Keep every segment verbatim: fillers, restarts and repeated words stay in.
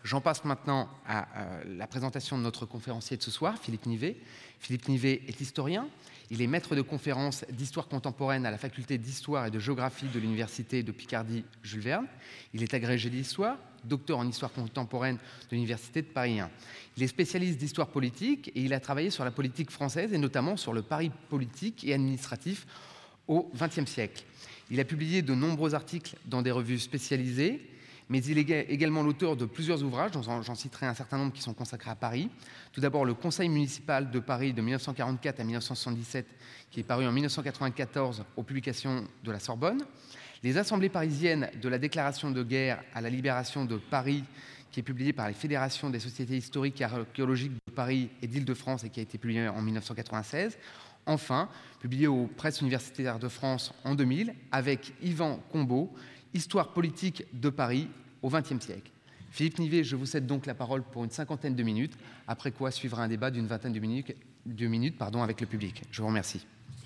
J'en passe maintenant à euh, la présentation de notre conférencier de ce soir, Philippe Nivet. Philippe Nivet est historien. Il est maître de conférences d'histoire contemporaine à la faculté d'histoire et de géographie de l'université de Picardie Jules Verne. Il est agrégé d'histoire, docteur en histoire contemporaine de l'université de Paris un. Il est spécialiste d'histoire politique et il a travaillé sur la politique française et notamment sur le Paris politique et administratif au vingtième siècle. Il a publié de nombreux articles dans des revues spécialisées, mais il est également l'auteur de plusieurs ouvrages, j'en citerai un certain nombre qui sont consacrés à Paris. Tout d'abord, le Conseil municipal de Paris de mille neuf cent quarante-quatre à mille neuf cent soixante-dix-sept, qui est paru en mille neuf cent quatre-vingt-quatorze aux publications de la Sorbonne. Les assemblées parisiennes de la déclaration de guerre à la libération de Paris, qui est publié par les fédérations des sociétés historiques et archéologiques de Paris et d'Île-de-France et qui a été publié en mille neuf cent quatre-vingt-seize. Enfin, publié aux Presses universitaires de France en deux mille, avec Yvan Combeau, Histoire politique de Paris au vingtième siècle. Philippe Nivet, je vous cède donc la parole pour une cinquantaine de minutes, après quoi suivra un débat d'une vingtaine de minutes, de minutes pardon, avec le public. Je vous remercie.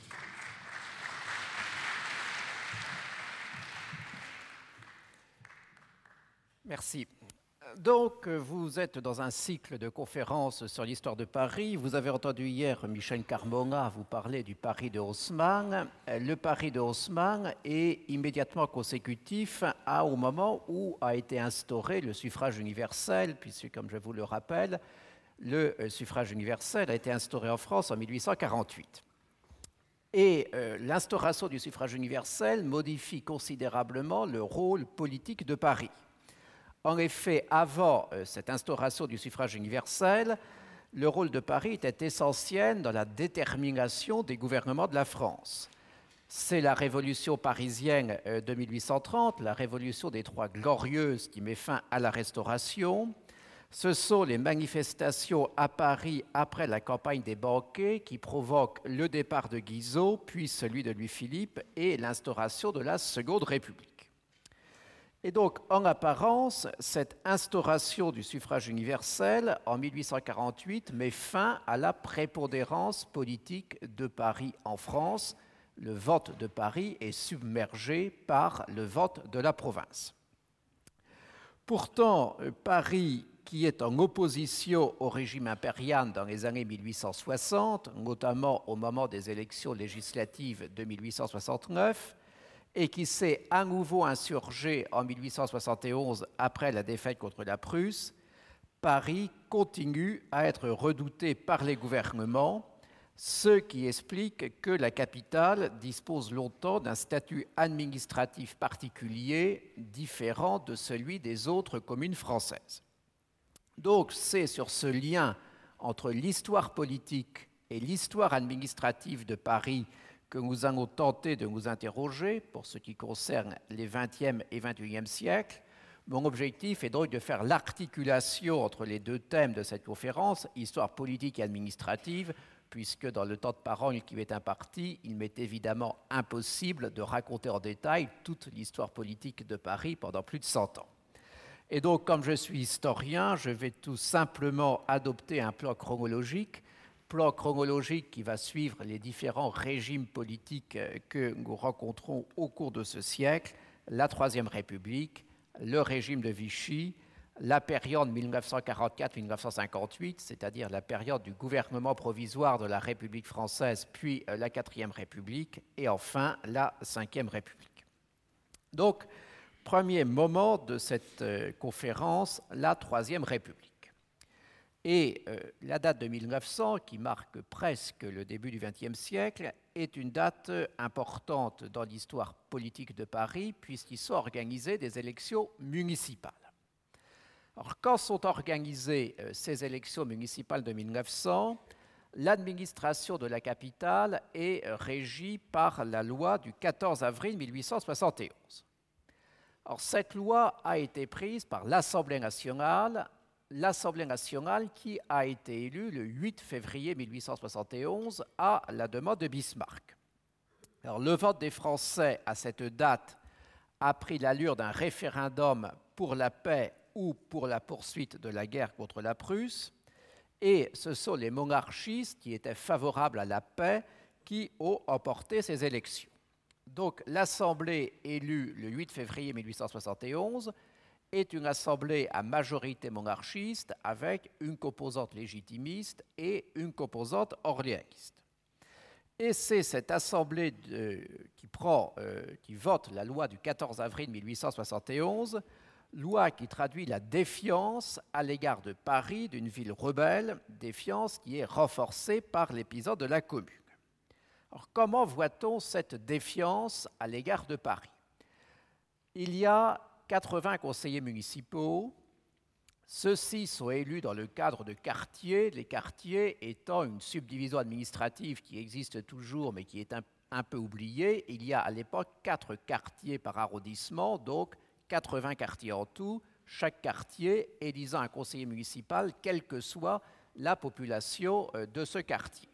Merci. Donc, vous êtes dans un cycle de conférences sur l'histoire de Paris. Vous avez entendu hier Michel Carmona vous parler du Paris de Haussmann. Le Paris de Haussmann est immédiatement consécutif à, au moment où a été instauré le suffrage universel, puisque, comme je vous le rappelle, le suffrage universel a été instauré en France en mille huit cent quarante-huit. Et euh, l'instauration du suffrage universel modifie considérablement le rôle politique de Paris. En effet, avant euh, cette instauration du suffrage universel, le rôle de Paris était essentiel dans la détermination des gouvernements de la France. C'est la révolution parisienne euh, de mille huit cent trente, la révolution des Trois Glorieuses qui met fin à la Restauration. Ce sont les manifestations à Paris après la campagne des banquets qui provoquent le départ de Guizot, puis celui de Louis-Philippe et l'instauration de la Seconde République. Et donc, en apparence, cette instauration du suffrage universel en mille huit cent quarante-huit met fin à la prépondérance politique de Paris en France. Le vote de Paris est submergé par le vote de la province. Pourtant, Paris, qui est en opposition au régime impérial dans les années mille huit cent soixante, notamment au moment des élections législatives de mille huit cent soixante-neuf, et qui s'est à nouveau insurgé en mille huit cent soixante et onze après la défaite contre la Prusse, Paris continue à être redouté par les gouvernements, ce qui explique que la capitale dispose longtemps d'un statut administratif particulier différent de celui des autres communes françaises. Donc c'est sur ce lien entre l'histoire politique et l'histoire administrative de Paris que nous allons tenter de nous interroger pour ce qui concerne les vingtième et vingt et unième siècles. Mon objectif est donc de faire l'articulation entre les deux thèmes de cette conférence, histoire politique et administrative, puisque dans le temps de parole qui m'est imparti, il m'est évidemment impossible de raconter en détail toute l'histoire politique de Paris pendant plus de cent ans. Et donc, comme je suis historien, je vais tout simplement adopter un plan chronologique plan chronologique qui va suivre les différents régimes politiques que nous rencontrons au cours de ce siècle, la Troisième République, le régime de Vichy, la période mille neuf cent quarante-quatre à mille neuf cent cinquante-huit, c'est-à-dire la période du gouvernement provisoire de la République française, puis la Quatrième République, et enfin la Cinquième République. Donc, premier moment de cette conférence, la Troisième République. Et euh, la date de mille neuf cents, qui marque presque le début du vingtième siècle, est une date importante dans l'histoire politique de Paris, puisqu'il sont organisées des élections municipales. Alors, quand sont organisées euh, ces élections municipales de mille neuf cents, l'administration de la capitale est régie par la loi du quatorze avril mille huit cent soixante et onze. Alors, cette loi a été prise par l'Assemblée nationale, l'Assemblée nationale qui a été élue le huit février mille huit cent soixante et onze à la demande de Bismarck. Alors, le vote des Français à cette date a pris l'allure d'un référendum pour la paix ou pour la poursuite de la guerre contre la Prusse, et ce sont les monarchistes qui étaient favorables à la paix qui ont emporté ces élections. Donc, l'Assemblée élue le huit février mille huit cent soixante et onze est une assemblée à majorité monarchiste avec une composante légitimiste et une composante orléaniste. Et c'est cette assemblée de, qui, prend, euh, qui vote la loi du quatorze avril mille huit cent soixante et onze, loi qui traduit la défiance à l'égard de Paris, d'une ville rebelle, défiance qui est renforcée par l'épisode de la Commune. Alors, comment voit-on cette défiance à l'égard de Paris? Il y a quatre-vingts conseillers municipaux. Ceux-ci sont élus dans le cadre de quartiers, les quartiers étant une subdivision administrative qui existe toujours mais qui est un, un peu oubliée. Il y a à l'époque quatre quartiers par arrondissement, donc quatre-vingts quartiers en tout, chaque quartier élisant un conseiller municipal, quelle que soit la population de ce quartier.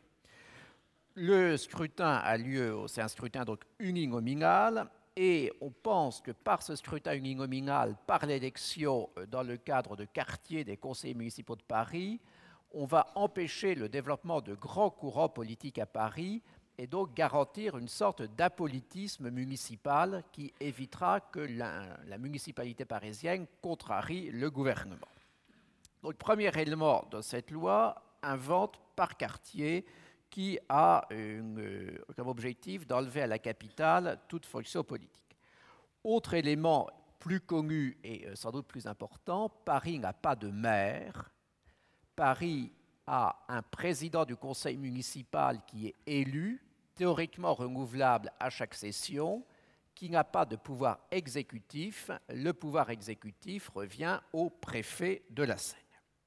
Le scrutin a lieu, c'est un scrutin donc uninominal, et on pense que par ce scrutin uninominal, par l'élection dans le cadre de quartier des conseillers municipaux de Paris, on va empêcher le développement de grands courants politiques à Paris et donc garantir une sorte d'apolitisme municipal qui évitera que la, la municipalité parisienne contrarie le gouvernement. Donc, premier élément de cette loi, un vote par quartier qui a une, comme objectif d'enlever à la capitale toute fonction politique. Autre élément plus connu et sans doute plus important, Paris n'a pas de maire. Paris a un président du conseil municipal qui est élu, théoriquement renouvelable à chaque session, qui n'a pas de pouvoir exécutif. Le pouvoir exécutif revient au préfet de la Seine.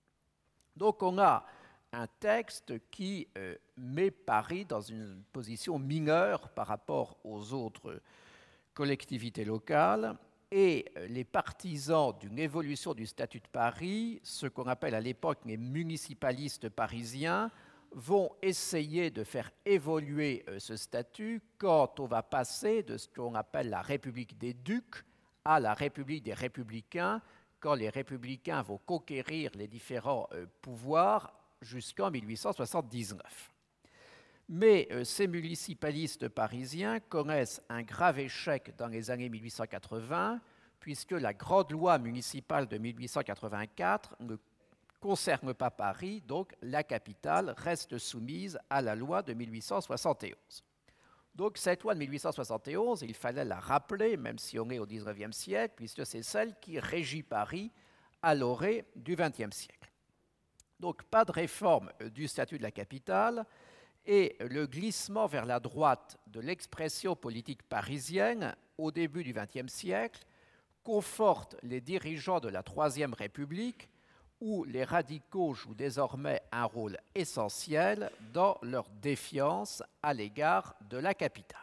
Donc on a un texte qui euh, met Paris dans une position mineure par rapport aux autres collectivités locales, et les partisans d'une évolution du statut de Paris, ce qu'on appelle à l'époque les municipalistes parisiens, vont essayer de faire évoluer euh, ce statut quand on va passer de ce qu'on appelle la République des ducs à la République des républicains, quand les républicains vont conquérir les différents euh, pouvoirs jusqu'en mille huit cent soixante-dix-neuf. Mais euh, ces municipalistes parisiens connaissent un grave échec dans les années mille huit cent quatre-vingts, puisque la grande loi municipale de mille huit cent quatre-vingt-quatre ne concerne pas Paris, donc la capitale reste soumise à la loi de mille huit cent soixante et onze. Donc cette loi de mille huit cent soixante et onze, il fallait la rappeler, même si on est au dix-neuvième siècle, puisque c'est celle qui régit Paris à l'orée du vingtième siècle. Donc pas de réforme du statut de la capitale, et le glissement vers la droite de l'expression politique parisienne au début du vingtième siècle conforte les dirigeants de la Troisième République, où les radicaux jouent désormais un rôle essentiel dans leur défiance à l'égard de la capitale.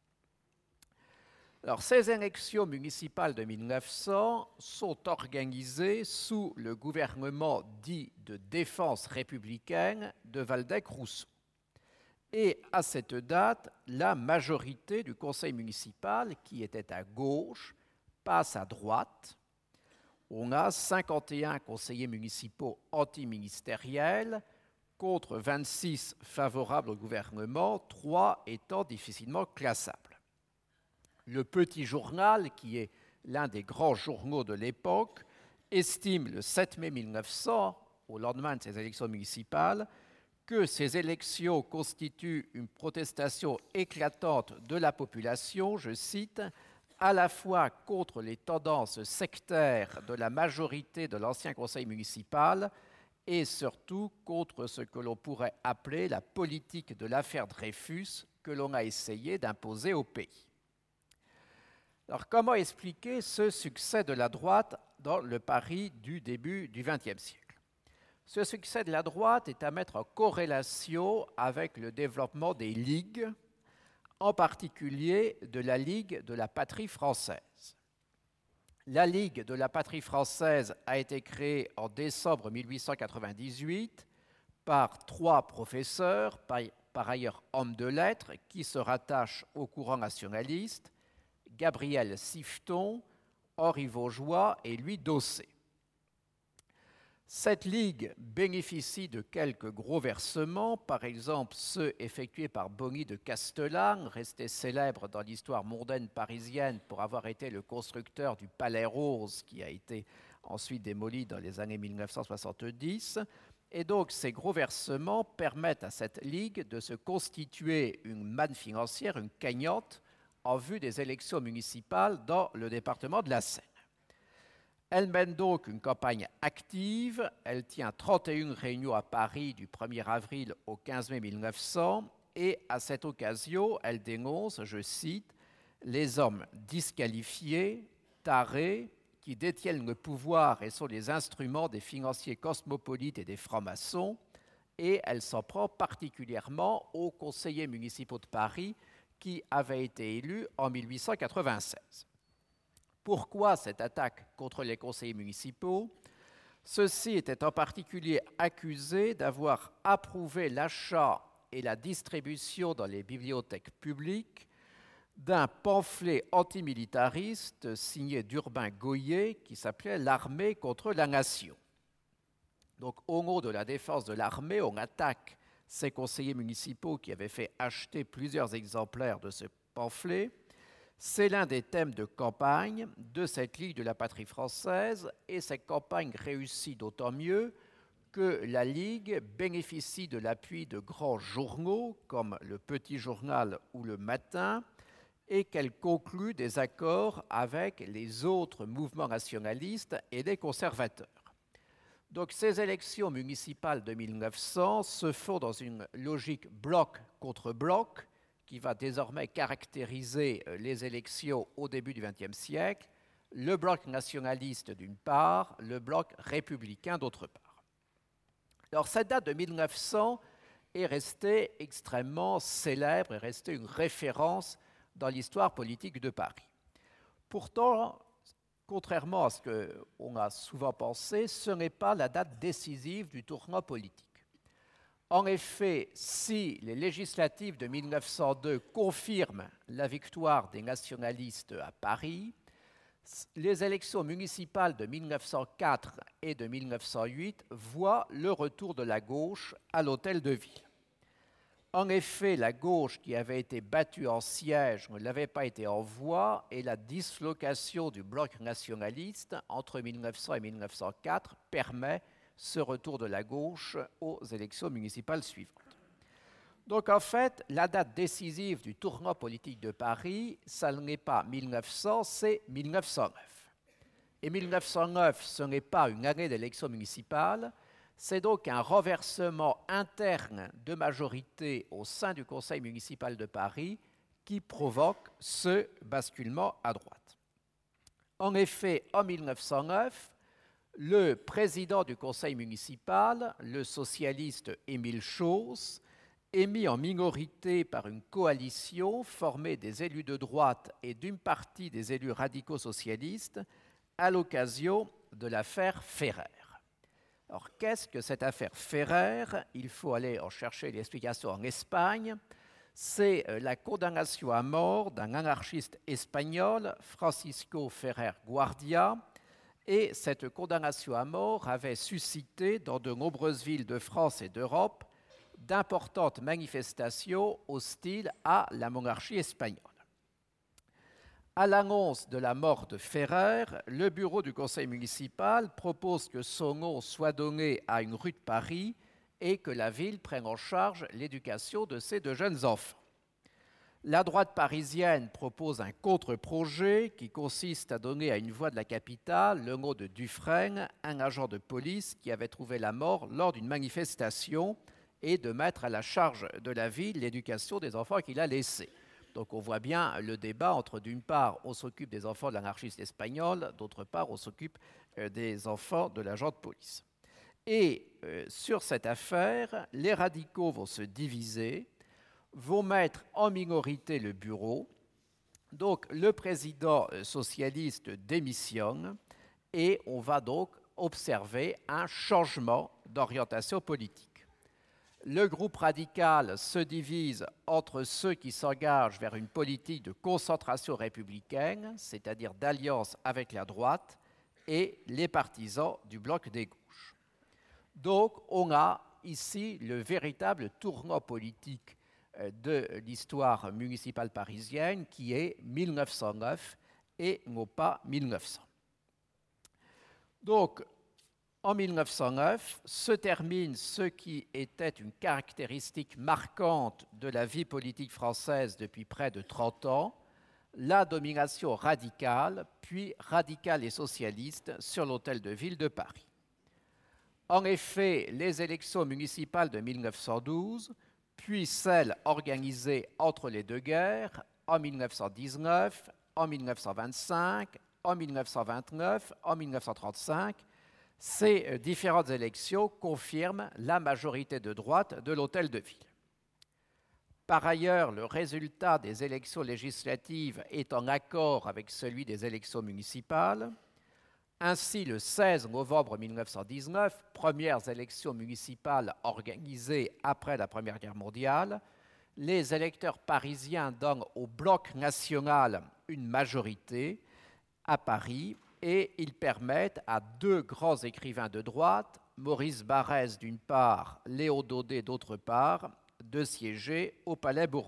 Alors, ces élections municipales de mille neuf cents sont organisées sous le gouvernement dit de défense républicaine de Waldeck-Rousseau. Et à cette date, la majorité du conseil municipal, qui était à gauche, passe à droite. On a cinquante et un conseillers municipaux antiministériels contre vingt-six favorables au gouvernement, trois étant difficilement classables. Le Petit Journal, qui est l'un des grands journaux de l'époque, estime le sept mai mille neuf cents, au lendemain de ces élections municipales, que ces élections constituent une protestation éclatante de la population, je cite, à la fois contre les tendances sectaires de la majorité de l'ancien conseil municipal et surtout contre ce que l'on pourrait appeler la politique de l'affaire Dreyfus que l'on a essayé d'imposer au pays. Alors, comment expliquer ce succès de la droite dans le Paris du début du vingtième siècle? Ce succès de la droite est à mettre en corrélation avec le développement des ligues, en particulier de la Ligue de la patrie française. La Ligue de la patrie française a été créée en décembre mille huit cent quatre-vingt-dix-huit par trois professeurs, par ailleurs hommes de lettres, qui se rattachent au courant nationaliste, Gabriel Siffeton, Henri Vaugeois et Louis Dosset. Cette ligue bénéficie de quelques gros versements, par exemple ceux effectués par Bony de Castellane, resté célèbre dans l'histoire mondaine parisienne pour avoir été le constructeur du Palais Rose, qui a été ensuite démoli dans les années mille neuf cent soixante-dix. Et donc ces gros versements permettent à cette ligue de se constituer une manne financière, une cagnotte, en vue des élections municipales dans le département de la Seine. Elle mène donc une campagne active. Elle tient trente et une réunions à Paris du premier avril au quinze mai mille neuf cents et à cette occasion, elle dénonce, je cite, « les hommes disqualifiés, tarés, qui détiennent le pouvoir et sont les instruments des financiers cosmopolites et des francs-maçons », et elle s'en prend particulièrement aux conseillers municipaux de Paris qui avaient été élus en mille huit cent quatre-vingt-seize. Pourquoi cette attaque contre les conseillers municipaux? Ceux-ci étaient en particulier accusés d'avoir approuvé l'achat et la distribution dans les bibliothèques publiques d'un pamphlet antimilitariste signé d'Urbain Goyer qui s'appelait « L'armée contre la nation ». Donc, au nom de la défense de l'armée, on attaque ces conseillers municipaux qui avaient fait acheter plusieurs exemplaires de ce pamphlet. C'est l'un des thèmes de campagne de cette Ligue de la patrie française et cette campagne réussit d'autant mieux que la Ligue bénéficie de l'appui de grands journaux comme le Petit Journal ou le Matin et qu'elle conclut des accords avec les autres mouvements nationalistes et des conservateurs. Donc ces élections municipales de mille neuf cents se font dans une logique bloc contre bloc qui va désormais caractériser les élections au début du vingtième siècle, le bloc nationaliste d'une part, le bloc républicain d'autre part. Alors cette date de mille neuf cents est restée extrêmement célèbre, est restée une référence dans l'histoire politique de Paris. Pourtant, contrairement à ce qu'on a souvent pensé, ce n'est pas la date décisive du tournant politique. En effet, si les législatives de mille neuf cent deux confirment la victoire des nationalistes à Paris, les élections municipales de mille neuf cent quatre et de mille neuf cent huit voient le retour de la gauche à l'Hôtel de Ville. En effet, la gauche qui avait été battue en siège ne l'avait pas été en voix et la dislocation du bloc nationaliste entre mille neuf cents et mille neuf cent quatre permet ce retour de la gauche aux élections municipales suivantes. Donc en fait, la date décisive du tournant politique de Paris, ça n'est pas mille neuf cents, c'est mille neuf cent neuf. Et mille neuf cent neuf, ce n'est pas une année d'élections municipales, c'est donc un renversement interne de majorité au sein du Conseil municipal de Paris qui provoque ce basculement à droite. En effet, en mille neuf cent neuf, le président du conseil municipal, le socialiste Émile Chausse, est mis en minorité par une coalition formée des élus de droite et d'une partie des élus radicaux socialistes à l'occasion de l'affaire Ferrer. Alors, qu'est-ce que cette affaire Ferrer? Il faut aller en chercher l'explication en Espagne. C'est la condamnation à mort d'un anarchiste espagnol, Francisco Ferrer Guardia, et cette condamnation à mort avait suscité dans de nombreuses villes de France et d'Europe d'importantes manifestations hostiles à la monarchie espagnole. À l'annonce de la mort de Ferrer, le bureau du conseil municipal propose que son nom soit donné à une rue de Paris et que la ville prenne en charge l'éducation de ces deux jeunes enfants. La droite parisienne propose un contre-projet qui consiste à donner à une voie de la capitale le nom de Dufresne, un agent de police qui avait trouvé la mort lors d'une manifestation, et de mettre à la charge de la ville l'éducation des enfants qu'il a laissés. Donc on voit bien le débat entre, d'une part, on s'occupe des enfants de l'anarchiste espagnol, d'autre part, on s'occupe des enfants de l'agent de police. Et euh, sur cette affaire, les radicaux vont se diviser, vont mettre en minorité le bureau. Donc le président socialiste démissionne et on va donc observer un changement d'orientation politique. Le groupe radical se divise entre ceux qui s'engagent vers une politique de concentration républicaine, c'est-à-dire d'alliance avec la droite, et les partisans du bloc des gauches. Donc, on a ici le véritable tournant politique de l'histoire municipale parisienne, qui est mille neuf cent neuf et non pas mille neuf cents. Donc, en mille neuf cent neuf, se termine ce qui était une caractéristique marquante de la vie politique française depuis près de trente ans, la domination radicale, puis radicale et socialiste sur l'Hôtel de Ville de Paris. En effet, les élections municipales de mille neuf cent douze, puis celles organisées entre les deux guerres, en mille neuf cent dix-neuf, en mille neuf cent vingt-cinq, en mille neuf cent vingt-neuf, en mille neuf cent trente-cinq, ces différentes élections confirment la majorité de droite de l'Hôtel de Ville. Par ailleurs, le résultat des élections législatives est en accord avec celui des élections municipales. Ainsi, le seize novembre mille neuf cent dix-neuf, premières élections municipales organisées après la Première Guerre mondiale, les électeurs parisiens donnent au Bloc national une majorité à Paris et ils permettent à deux grands écrivains de droite, Maurice Barrès d'une part, Léo Daudet d'autre part, de siéger au Palais Bourbon.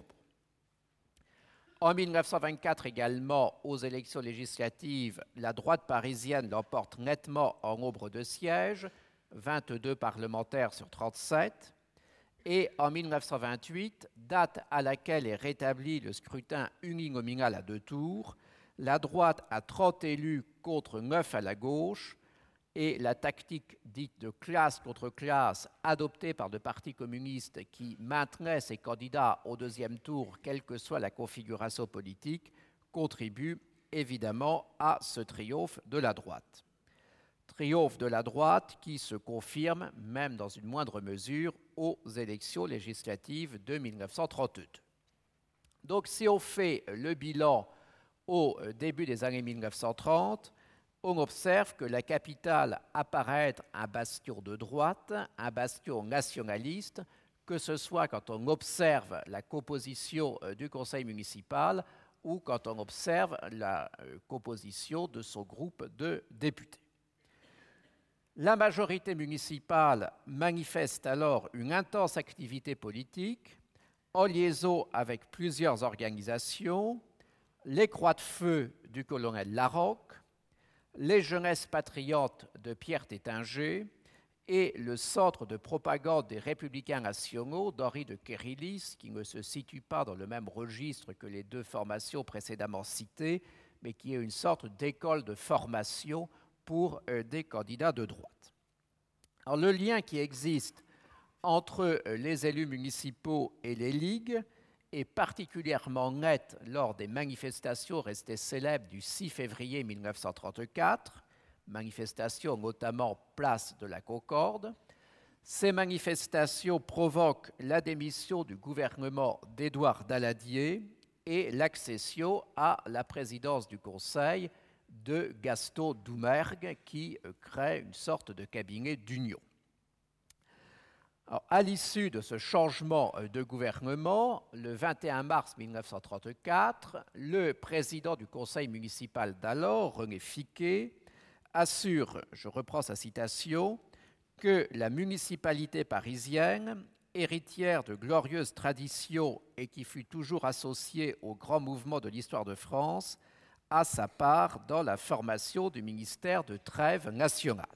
En mille neuf cent vingt-quatre également, aux élections législatives, la droite parisienne l'emporte nettement en nombre de sièges, vingt-deux parlementaires sur trente-sept. Et en mille neuf cent vingt-huit, date à laquelle est rétabli le scrutin uninominal à deux tours, la droite a trente élus contre neuf à la gauche, et la tactique dite de classe contre classe adoptée par le Parti communiste qui maintenait ses candidats au deuxième tour, quelle que soit la configuration politique, contribue évidemment à ce triomphe de la droite. Triomphe de la droite qui se confirme, même dans une moindre mesure, aux élections législatives de mille neuf cent trente-deux. Donc si on fait le bilan au début des années mille neuf cent trente, on observe que la capitale apparaît être un bastion de droite, un bastion nationaliste, que ce soit quand on observe la composition du conseil municipal ou quand on observe la composition de son groupe de députés. La majorité municipale manifeste alors une intense activité politique en liaison avec plusieurs organisations, les Croix de Feu du colonel Larocque, les Jeunesses patriotes de Pierre Tétinger et le Centre de propagande des Républicains nationaux d'Henri de Kérillis, qui ne se situe pas dans le même registre que les deux formations précédemment citées, mais qui est une sorte d'école de formation pour des candidats de droite. Alors, le lien qui existe entre les élus municipaux et les ligues est particulièrement net lors des manifestations restées célèbres du six février mille neuf cent trente-quatre, manifestations notamment place de la Concorde. Ces manifestations provoquent la démission du gouvernement d'Édouard Daladier et l'accession à la présidence du Conseil de Gaston Doumergue, qui crée une sorte de cabinet d'union. Alors, à l'issue de ce changement de gouvernement, le vingt et un mars mille neuf cent trente-quatre, le président du conseil municipal d'alors, René Fiquet, assure, je reprends sa citation, que la municipalité parisienne, héritière de glorieuses traditions et qui fut toujours associée aux grands mouvements de l'histoire de France, a sa part dans la formation du ministère de Trêve nationale.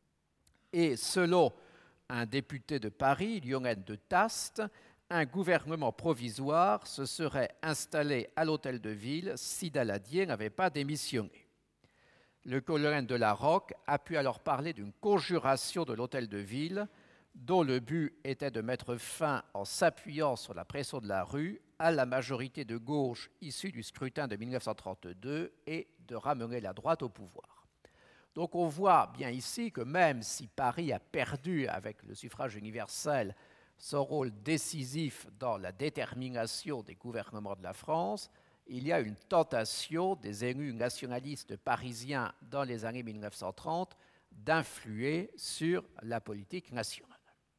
Et selon un député de Paris, Lionel de Taste, un gouvernement provisoire se serait installé à l'Hôtel de Ville si Daladier n'avait pas démissionné. Le colonel de Larocque a pu alors parler d'une conjuration de l'Hôtel de Ville dont le but était de mettre fin, en s'appuyant sur la pression de la rue, à la majorité de gauche issue du scrutin de mille neuf cent trente-deux et de ramener la droite au pouvoir. Donc on voit bien ici que même si Paris a perdu avec le suffrage universel son rôle décisif dans la détermination des gouvernements de la France, il y a une tentation des élus nationalistes parisiens dans les années mille neuf cent trente d'influer sur la politique nationale.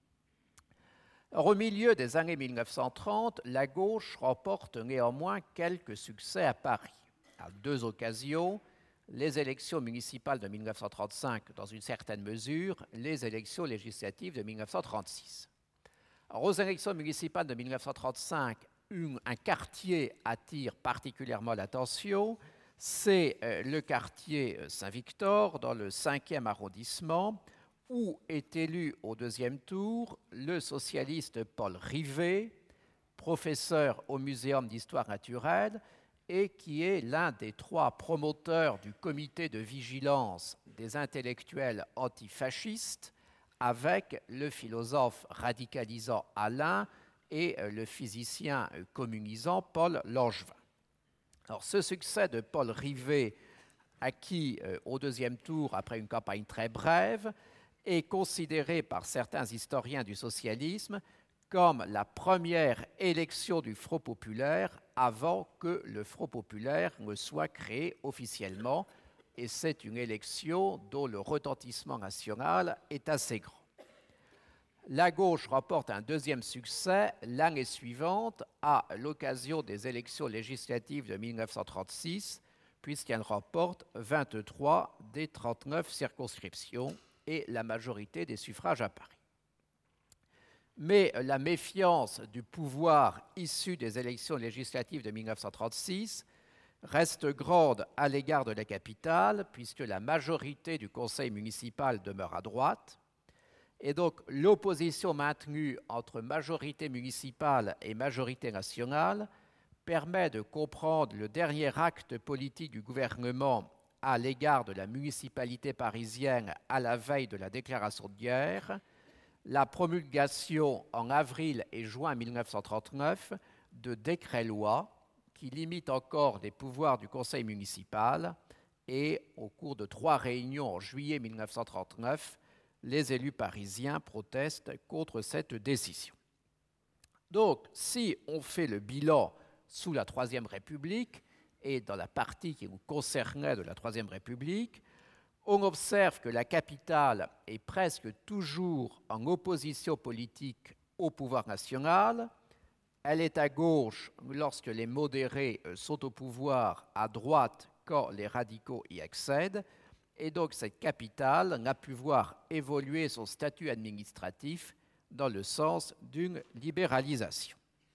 Alors, au milieu des années mille neuf cent trente, la gauche remporte néanmoins quelques succès à Paris. À deux occasions, les élections municipales de mille neuf cent trente-cinq, dans une certaine mesure, les élections législatives de mille neuf cent trente-six. Alors, aux élections municipales de mille neuf cent trente-cinq, une, un quartier attire particulièrement l'attention, c'est euh, le quartier Saint-Victor, dans le cinquième arrondissement, où est élu au deuxième tour le socialiste Paul Rivet, professeur au Muséum d'histoire naturelle, et qui est l'un des trois promoteurs du comité de vigilance des intellectuels antifascistes, avec le philosophe radicalisant Alain et le physicien communisant Paul Langevin. Alors, ce succès de Paul Rivet, acquis euh, au deuxième tour après une campagne très brève, est considéré par certains historiens du socialisme comme la première élection du Front populaire avant que le Front populaire ne soit créé officiellement, et c'est une élection dont le retentissement national est assez grand. La gauche remporte un deuxième succès l'année suivante à l'occasion des élections législatives de mille neuf cent trente-six, puisqu'elle remporte vingt-trois des trente-neuf circonscriptions et la majorité des suffrages à Paris. Mais la méfiance du pouvoir issu des élections législatives de mille neuf cent trente-six reste grande à l'égard de la capitale, puisque la majorité du conseil municipal demeure à droite. Et donc, l'opposition maintenue entre majorité municipale et majorité nationale permet de comprendre le dernier acte politique du gouvernement à l'égard de la municipalité parisienne à la veille de la déclaration de guerre, la promulgation en avril et juin mille neuf cent trente-neuf de décrets-lois qui limitent encore les pouvoirs du conseil municipal, et au cours de trois réunions en juillet mille neuf cent trente-neuf, les élus parisiens protestent contre cette décision. Donc, si on fait le bilan sous la Troisième République et dans la partie qui nous concernait de la Troisième République, on observe que la capitale est presque toujours en opposition politique au pouvoir national. Elle est à gauche lorsque les modérés sont au pouvoir, à droite quand les radicaux y accèdent. Et donc cette capitale n'a pu voir évoluer son statut administratif dans le sens d'une libéralisation.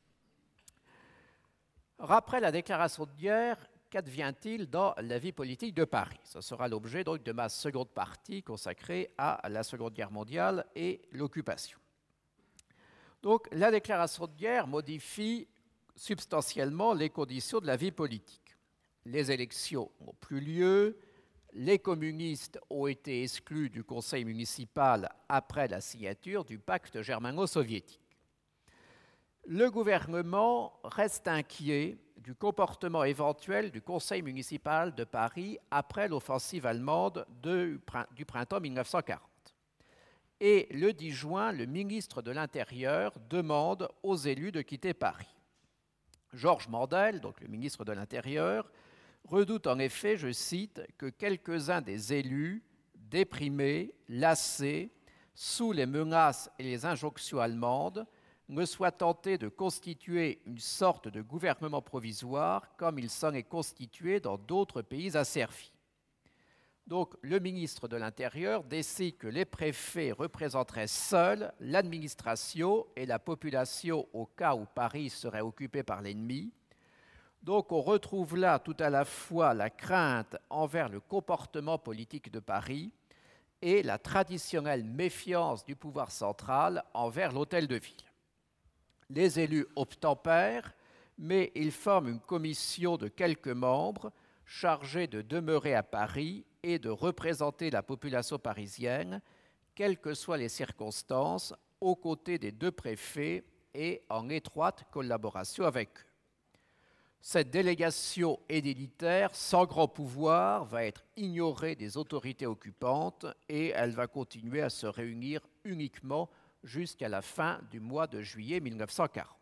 Après la déclaration de guerre, qu'advient-il dans la vie politique de Paris? Ce sera l'objet donc de ma seconde partie consacrée à la Seconde Guerre mondiale et l'occupation. Donc la déclaration de guerre modifie substantiellement les conditions de la vie politique. Les élections n'ont plus lieu. Les communistes ont été exclus du conseil municipal après la signature du pacte germano-soviétique. Le gouvernement reste inquiet du comportement éventuel du conseil municipal de Paris après l'offensive allemande de, du printemps mille neuf cent quarante. Et le dix juin, le ministre de l'Intérieur demande aux élus de quitter Paris. Georges Mandel, donc le ministre de l'Intérieur, redoute en effet, je cite, que quelques-uns des élus, déprimés, lassés, sous les menaces et les injonctions allemandes, ne soient tentés de constituer une sorte de gouvernement provisoire comme il s'en est constitué dans d'autres pays asservis. Donc le ministre de l'Intérieur décide que les préfets représenteraient seuls l'administration et la population au cas où Paris serait occupé par l'ennemi. Donc on retrouve là tout à la fois la crainte envers le comportement politique de Paris et la traditionnelle méfiance du pouvoir central envers l'hôtel de ville. Les élus obtempèrent, mais ils forment une commission de quelques membres chargée de demeurer à Paris et de représenter la population parisienne, quelles que soient les circonstances, aux côtés des deux préfets et en étroite collaboration avec eux. Cette délégation édilitaire, sans grand pouvoir, va être ignorée des autorités occupantes et elle va continuer à se réunir uniquement jusqu'à la fin du mois de juillet mille neuf cent quarante.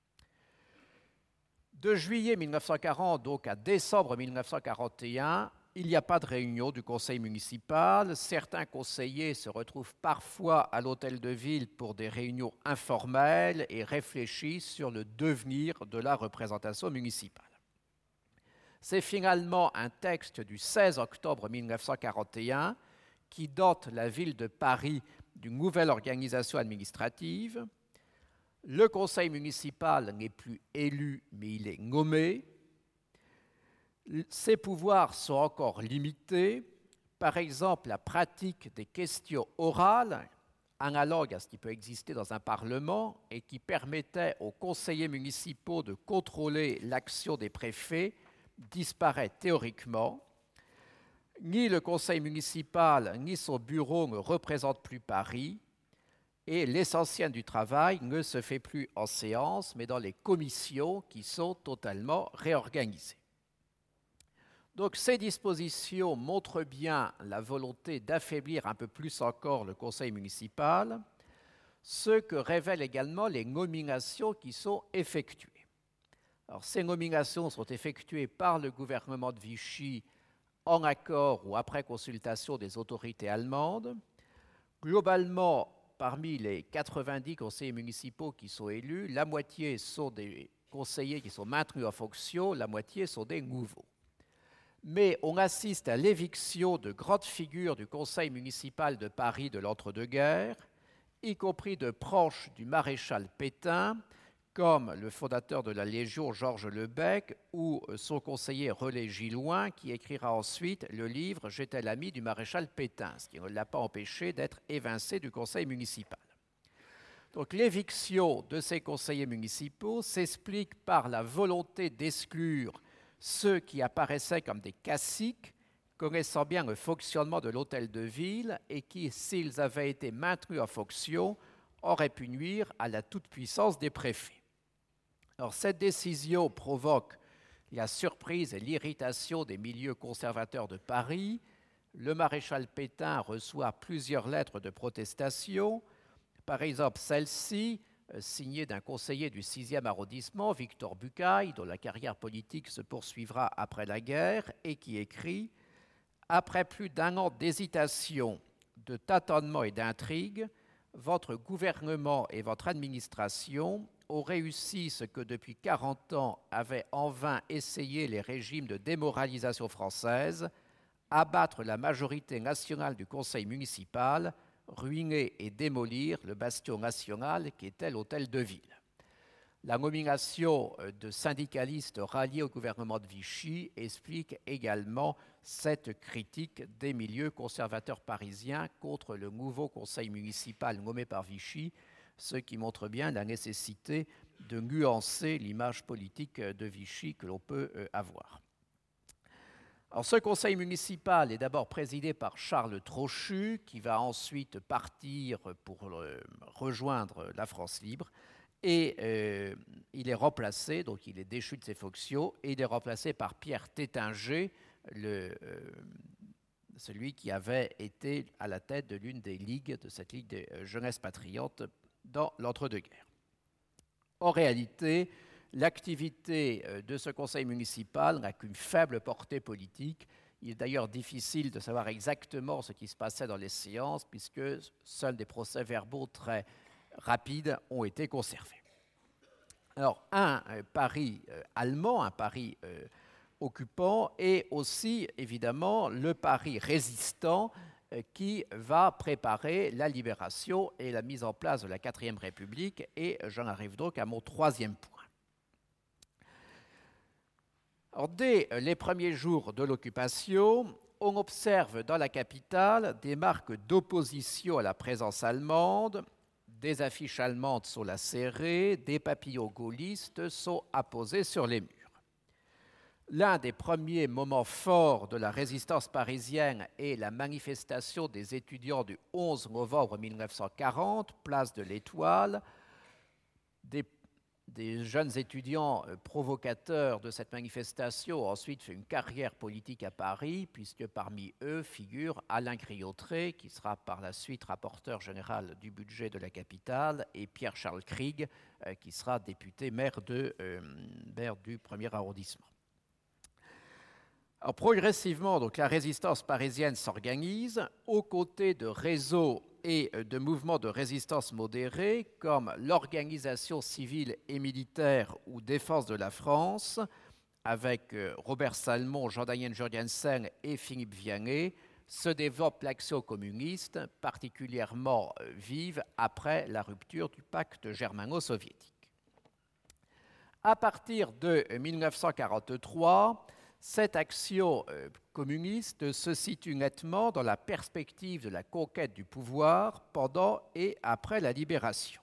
De juillet mille neuf cent quarante donc à décembre mille neuf cent quarante et un, il n'y a pas de réunion du conseil municipal. Certains conseillers se retrouvent parfois à l'hôtel de ville pour des réunions informelles et réfléchissent sur le devenir de la représentation municipale. C'est finalement un texte du seize octobre mille neuf cent quarante et un qui dote la ville de Paris d'une nouvelle organisation administrative. Le conseil municipal n'est plus élu, mais il est nommé. Ses pouvoirs sont encore limités. Par exemple, la pratique des questions orales, analogue à ce qui peut exister dans un parlement et qui permettait aux conseillers municipaux de contrôler l'action des préfets, disparaît théoriquement. Ni le conseil municipal ni son bureau ne représentent plus Paris et l'essentiel du travail ne se fait plus en séance mais dans les commissions qui sont totalement réorganisées. Donc ces dispositions montrent bien la volonté d'affaiblir un peu plus encore le conseil municipal, ce que révèlent également les nominations qui sont effectuées. Alors, ces nominations sont effectuées par le gouvernement de Vichy en accord ou après consultation des autorités allemandes. Globalement, parmi les quatre-vingt-dix conseillers municipaux qui sont élus, la moitié sont des conseillers qui sont maintenus en fonction, la moitié sont des nouveaux. Mais on assiste à l'éviction de grandes figures du conseil municipal de Paris de l'entre-deux-guerres, y compris de proches du maréchal Pétain, comme le fondateur de la Légion, Georges Lebec, ou son conseiller Relais Gilloin, qui écrira ensuite le livre « J'étais l'ami du maréchal Pétain », ce qui ne l'a pas empêché d'être évincé du conseil municipal. Donc l'éviction de ces conseillers municipaux s'explique par la volonté d'exclure ceux qui apparaissaient comme des caciques, connaissant bien le fonctionnement de l'hôtel de ville et qui, s'ils avaient été maintenus en fonction, auraient pu nuire à la toute-puissance des préfets. Alors, cette décision provoque la surprise et l'irritation des milieux conservateurs de Paris. Le maréchal Pétain reçoit plusieurs lettres de protestation, par exemple celle-ci, signée d'un conseiller du sixième arrondissement, Victor Bucaille, dont la carrière politique se poursuivra après la guerre, et qui écrit « Après plus d'un an d'hésitation, de tâtonnement et d'intrigue, votre gouvernement et votre administration ont réussi ce que depuis quarante ans avaient en vain essayé les régimes de démoralisation française, abattre la majorité nationale du conseil municipal, ruiner et démolir le bastion national qui était l'hôtel de ville. » La nomination de syndicalistes ralliés au gouvernement de Vichy explique également cette critique des milieux conservateurs parisiens contre le nouveau conseil municipal nommé par Vichy, ce qui montre bien la nécessité de nuancer l'image politique de Vichy que l'on peut avoir. Alors, ce conseil municipal est d'abord présidé par Charles Trochu, qui va ensuite partir pour rejoindre la France libre, et euh, il est remplacé, donc il est déchu de ses fonctions, et il est remplacé par Pierre Tétinger, le, euh, celui qui avait été à la tête de l'une des ligues, de cette ligue des jeunesses patriotes dans l'entre-deux-guerres. En réalité, l'activité de ce conseil municipal n'a qu'une faible portée politique. Il est d'ailleurs difficile de savoir exactement ce qui se passait dans les séances, puisque seuls des procès-verbaux très rapides ont été conservés. Alors, un euh, Paris euh, allemand, un Paris euh, occupant, et aussi, évidemment, le Paris résistant euh, qui va préparer la libération et la mise en place de la quatrième République, et j'en arrive donc à mon troisième point. Alors, dès les premiers jours de l'occupation, on observe dans la capitale des marques d'opposition à la présence allemande. Des affiches allemandes sont lacérées, des papillons gaullistes sont apposés sur les murs. L'un des premiers moments forts de la résistance parisienne est la manifestation des étudiants du onze novembre mille neuf cent quarante, place de l'Étoile. Des, des jeunes étudiants provocateurs de cette manifestation ont ensuite fait une carrière politique à Paris, puisque parmi eux figure Alain Griautré, qui sera par la suite rapporteur général du budget de la capitale, et Pierre-Charles Krieg, qui sera député maire, de, euh, maire du premier arrondissement. Alors, progressivement, donc, la résistance parisienne s'organise aux côtés de réseaux et de mouvements de résistance modérés comme l'Organisation civile et militaire ou Défense de la France, avec Robert Salmon, Jean-Daniel Jurgensen et Philippe Vianney, se développe l'action communiste, particulièrement vive après la rupture du pacte germano-soviétique. À partir de mille neuf cent quarante-trois, cette action communiste se situe nettement dans la perspective de la conquête du pouvoir pendant et après la libération.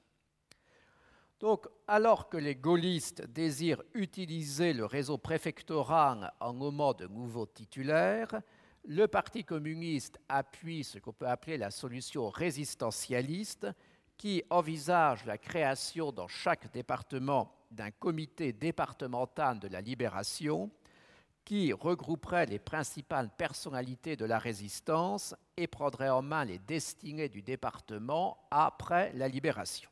Donc, alors que les gaullistes désirent utiliser le réseau préfectoral en nommant de nouveaux titulaires, le Parti communiste appuie ce qu'on peut appeler la solution résistentialiste, qui envisage la création dans chaque département d'un comité départemental de la libération qui regrouperait les principales personnalités de la résistance et prendrait en main les destinées du département après la libération.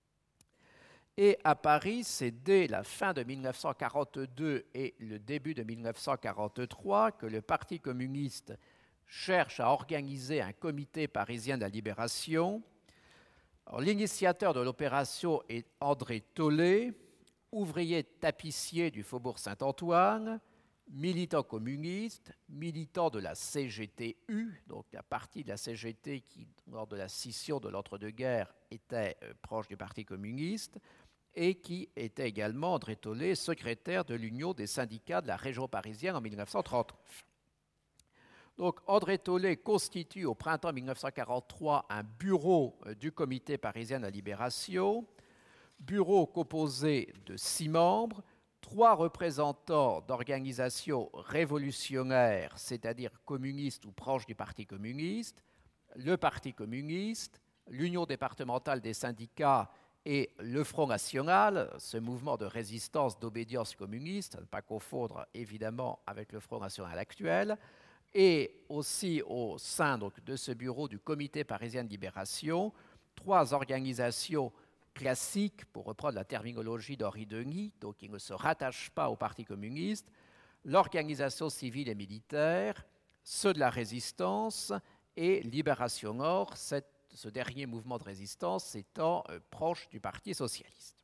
Et à Paris, c'est dès la fin de mille neuf cent quarante-deux et le début de mille neuf cent quarante-trois que le Parti communiste cherche à organiser un comité parisien de la libération. L'initiateur de l'opération est André Tollet, ouvrier tapissier du Faubourg Saint-Antoine, militant communiste, militant de la C G T U, donc la partie de la C G T qui, lors de la scission de l'entre-deux-guerres, était euh, proche du Parti communiste, et qui était également, André Tollet, secrétaire de l'Union des syndicats de la région parisienne en mille neuf cent trente-neuf. Donc, André Tollet constitue au printemps mille neuf cent quarante-trois un bureau du Comité parisien de la libération, bureau composé de six membres, trois représentants d'organisations révolutionnaires, c'est-à-dire communistes ou proches du Parti communiste, le Parti communiste, l'Union départementale des syndicats et le Front national, ce mouvement de résistance d'obédience communiste, à ne pas confondre évidemment avec le Front national actuel, et aussi au sein donc, de ce bureau du Comité parisien de libération, trois organisations classiques, pour reprendre la terminologie d'Henri Denis, donc qui ne se rattachent pas au Parti communiste, l'organisation civile et militaire, ceux de la résistance et Libération Nord, cette, ce dernier mouvement de résistance étant euh, proche du Parti socialiste.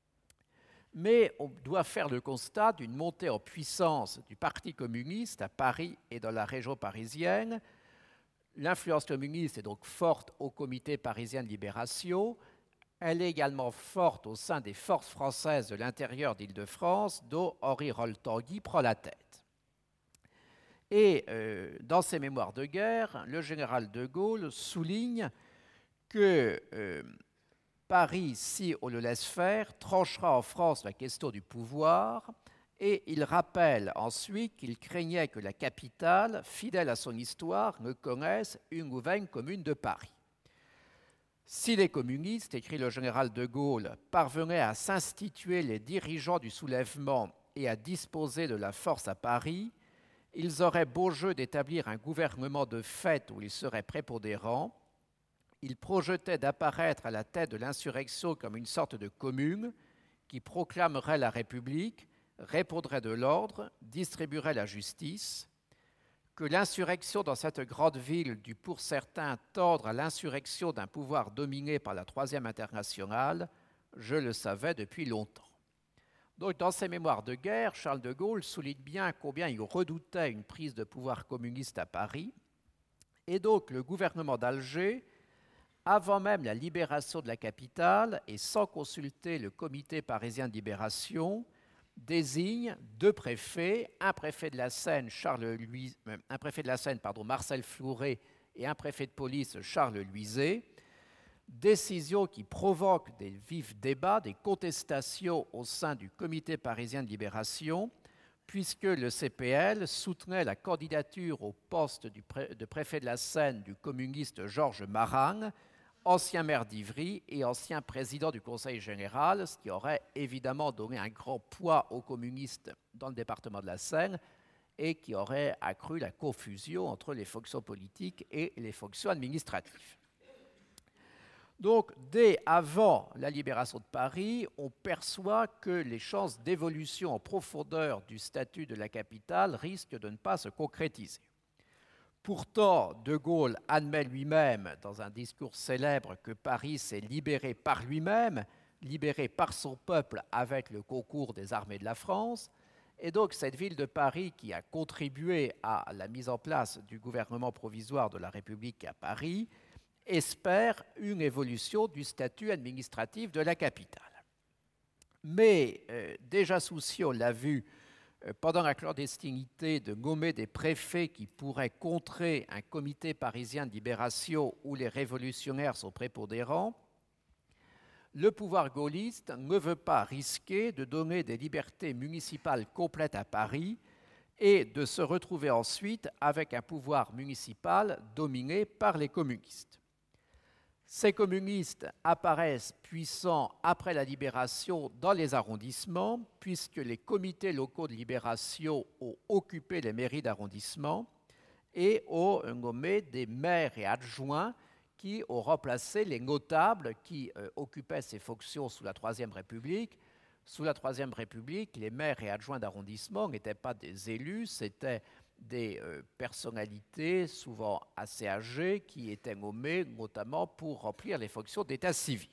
Mais on doit faire le constat d'une montée en puissance du Parti communiste à Paris et dans la région parisienne. L'influence communiste est donc forte au Comité parisien de libération. Elle est également forte au sein des forces françaises de l'intérieur d'Île-de-France, dont Henri Rol-Tanguy prend la tête. Et euh, dans ses mémoires de guerre, le général de Gaulle souligne que euh, Paris, si on le laisse faire, tranchera en France la question du pouvoir, et il rappelle ensuite qu'il craignait que la capitale, fidèle à son histoire, ne connaisse une nouvelle commune de Paris. Si les communistes, écrit le général de Gaulle, parvenaient à s'instituer les dirigeants du soulèvement et à disposer de la force à Paris, ils auraient beau jeu d'établir un gouvernement de fait où ils seraient prépondérants. Ils projetaient d'apparaître à la tête de l'insurrection comme une sorte de commune qui proclamerait la République, répondrait de l'ordre, distribuerait la justice, que l'insurrection dans cette grande ville dut pour certains tendre à l'insurrection d'un pouvoir dominé par la Troisième Internationale, je le savais depuis longtemps. Donc, dans ses mémoires de guerre, Charles de Gaulle souligne bien combien il redoutait une prise de pouvoir communiste à Paris, et donc le gouvernement d'Alger, avant même la libération de la capitale et sans consulter le Comité parisien de libération, désigne deux préfets, un préfet de la Seine, Charles Luy... un préfet de la Seine, pardon, Marcel Flouret, et un préfet de police, Charles Luizet, décision qui provoque des vifs débats, des contestations au sein du Comité parisien de libération, puisque le C P L soutenait la candidature au poste du pré... de préfet de la Seine du communiste Georges Maran, ancien maire d'Ivry et ancien président du Conseil général, ce qui aurait évidemment donné un grand poids aux communistes dans le département de la Seine et qui aurait accru la confusion entre les fonctions politiques et les fonctions administratives. Donc, dès avant la libération de Paris, on perçoit que les chances d'évolution en profondeur du statut de la capitale risquent de ne pas se concrétiser. Pourtant, De Gaulle admet lui-même, dans un discours célèbre, que Paris s'est libéré par lui-même, libéré par son peuple avec le concours des armées de la France, Et donc cette ville de Paris, qui a contribué à la mise en place du gouvernement provisoire de la République à Paris, espère une évolution du statut administratif de la capitale. Mais euh, déjà Souciot l'a vu euh, pendant la clandestinité de nommer des préfets qui pourraient contrer un comité parisien de libération où les révolutionnaires sont prépondérants. Le pouvoir gaulliste ne veut pas risquer de donner des libertés municipales complètes à Paris et de se retrouver ensuite avec un pouvoir municipal dominé par les communistes. Ces communistes apparaissent puissants après la libération dans les arrondissements, puisque les comités locaux de libération ont occupé les mairies d'arrondissement et ont nommé des maires et adjoints qui ont remplacé les notables qui euh, occupaient ces fonctions sous la Troisième République. Sous la Troisième République, les maires et adjoints d'arrondissement n'étaient pas des élus, c'était des euh, personnalités souvent assez âgées qui étaient nommées notamment pour remplir les fonctions d'état civil.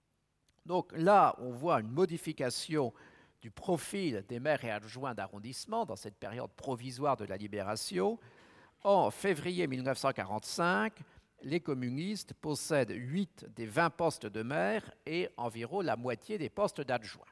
Donc là, on voit une modification du profil des maires et adjoints d'arrondissement dans cette période provisoire de la libération. En février mille neuf cent quarante-cinq, les communistes possèdent huit des vingt postes de maire et environ la moitié des postes d'adjoints.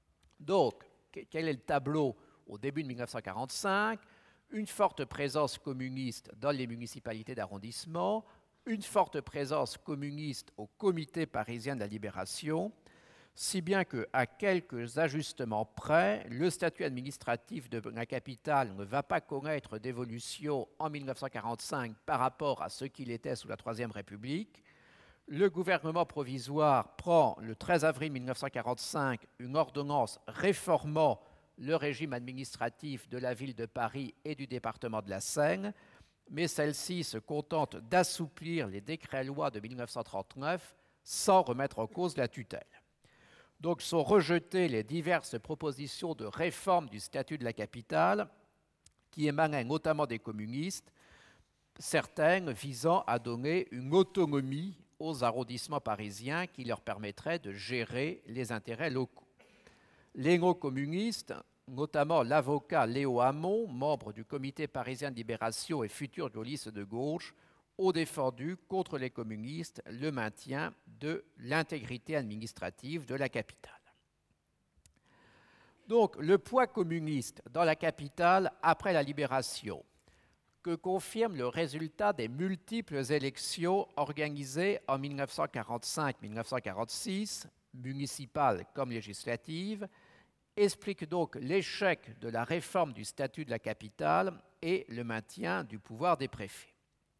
Donc, quel est le tableau au début de mille neuf cent quarante-cinq ? Une forte présence communiste dans les municipalités d'arrondissement, une forte présence communiste au Comité parisien de la libération, si bien qu'à quelques ajustements près, le statut administratif de la capitale ne va pas connaître d'évolution en mille neuf cent quarante-cinq par rapport à ce qu'il était sous la Troisième République. Le gouvernement provisoire prend le treize avril mille neuf cent quarante-cinq une ordonnance réformant le régime administratif de la ville de Paris et du département de la Seine, mais celle-ci se contente d'assouplir les décrets-lois de mille neuf cent trente-neuf sans remettre en cause la tutelle. Donc sont rejetées les diverses propositions de réforme du statut de la capitale qui émanaient notamment des communistes, certaines visant à donner une autonomie aux arrondissements parisiens qui leur permettrait de gérer les intérêts locaux. Les néo-communistes, notamment l'avocat Léo Hamon, membre du Comité parisien de libération et futur gaulliste de gauche, ont défendu contre les communistes le maintien de l'intégrité administrative de la capitale. Donc, le poids communiste dans la capitale après la libération, que confirme le résultat des multiples élections organisées en mille neuf cent quarante-cinq mille neuf cent quarante-six, municipales comme législatives, explique donc l'échec de la réforme du statut de la capitale et le maintien du pouvoir des préfets.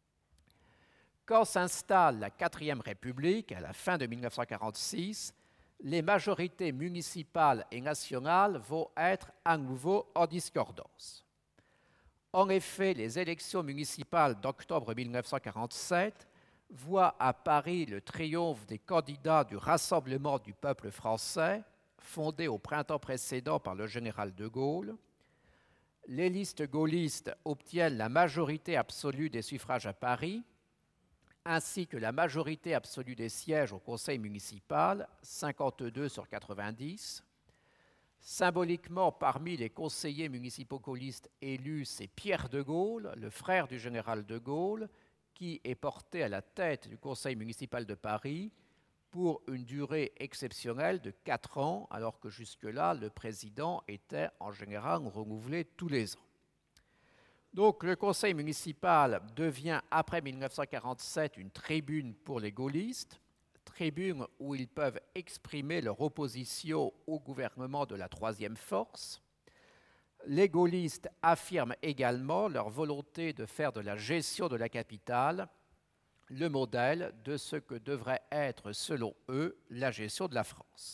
Quand s'installe la quatrième République, à la fin de mille neuf cent quarante-six, les majorités municipales et nationales vont être à nouveau en discordance. En effet, les élections municipales d'octobre mille neuf cent quarante-sept voient à Paris le triomphe des candidats du Rassemblement du peuple français, fondé au printemps précédent par le général de Gaulle. Les listes gaullistes obtiennent la majorité absolue des suffrages à Paris, ainsi que la majorité absolue des sièges au conseil municipal, cinquante-deux sur quatre-vingt-dix. Symboliquement, parmi les conseillers municipaux gaullistes élus, c'est Pierre de Gaulle, le frère du général de Gaulle, qui est porté à la tête du conseil municipal de Paris pour une durée exceptionnelle de quatre ans, alors que jusque-là, le président était en général renouvelé tous les ans. Donc le conseil municipal devient, après mille neuf cent quarante-sept, une tribune pour les gaullistes, tribune où ils peuvent exprimer leur opposition au gouvernement de la troisième force. Les gaullistes affirment également leur volonté de faire de la gestion de la capitale le modèle de ce que devrait être, selon eux, la gestion de la France.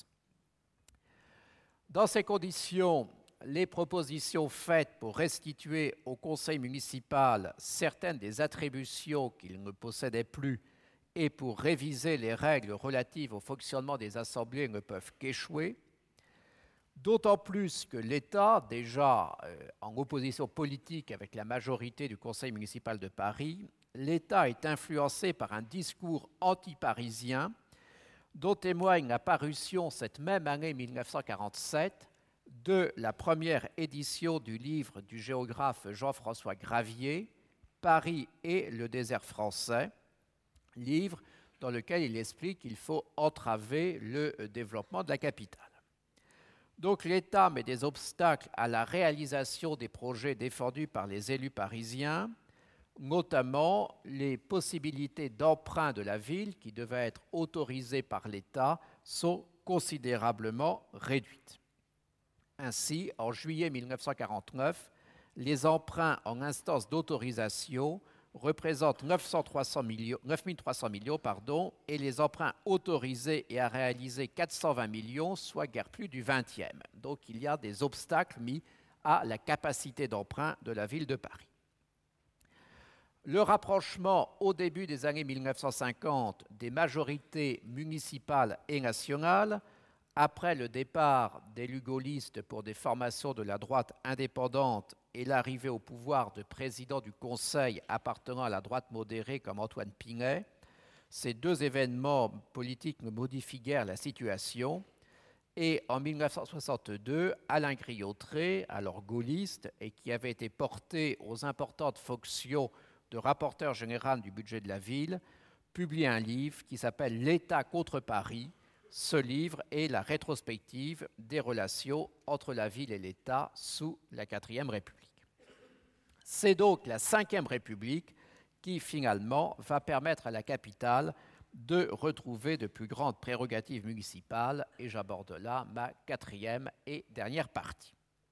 Dans ces conditions, les propositions faites pour restituer au conseil municipal certaines des attributions qu'il ne possédait plus et pour réviser les règles relatives au fonctionnement des assemblées ne peuvent qu'échouer, d'autant plus que l'État, déjà euh, en opposition politique avec la majorité du conseil municipal de Paris, l'État est influencé par un discours anti-parisien dont témoigne la parution cette même année mille neuf cent quarante-sept de la première édition du livre du géographe Jean-François Gravier, Paris et le désert français, livre dans lequel il explique qu'il faut entraver le développement de la capitale. Donc l'État met des obstacles à la réalisation des projets défendus par les élus parisiens, notamment les possibilités d'emprunt de la ville qui devaient être autorisées par l'État sont considérablement réduites. Ainsi, en juillet mille neuf cent quarante-neuf, les emprunts en instance d'autorisation représentent neuf mille trois cents millions, neuf mille trois cents millions pardon, et les emprunts autorisés et à réaliser quatre cent vingt millions, soit guère plus du vingtième. Donc il y a des obstacles mis à la capacité d'emprunt de la ville de Paris. Le rapprochement au début des années mille neuf cent cinquante des majorités municipales et nationales, après le départ d'élus gaullistes pour des formations de la droite indépendante et l'arrivée au pouvoir de présidents du Conseil appartenant à la droite modérée comme Antoine Pinay, ces deux événements politiques modifient guère la situation. Et en mille neuf cent soixante-deux, Alain Griottré, alors gaulliste et qui avait été porté aux importantes fonctions de rapporteur général du budget de la ville, publie un livre qui s'appelle « L'État contre Paris ». Ce livre est la rétrospective des relations entre la ville et l'État sous la quatrième République. C'est donc la cinquième République qui, finalement, va permettre à la capitale de retrouver de plus grandes prérogatives municipales, et j'aborde là ma quatrième et dernière partie.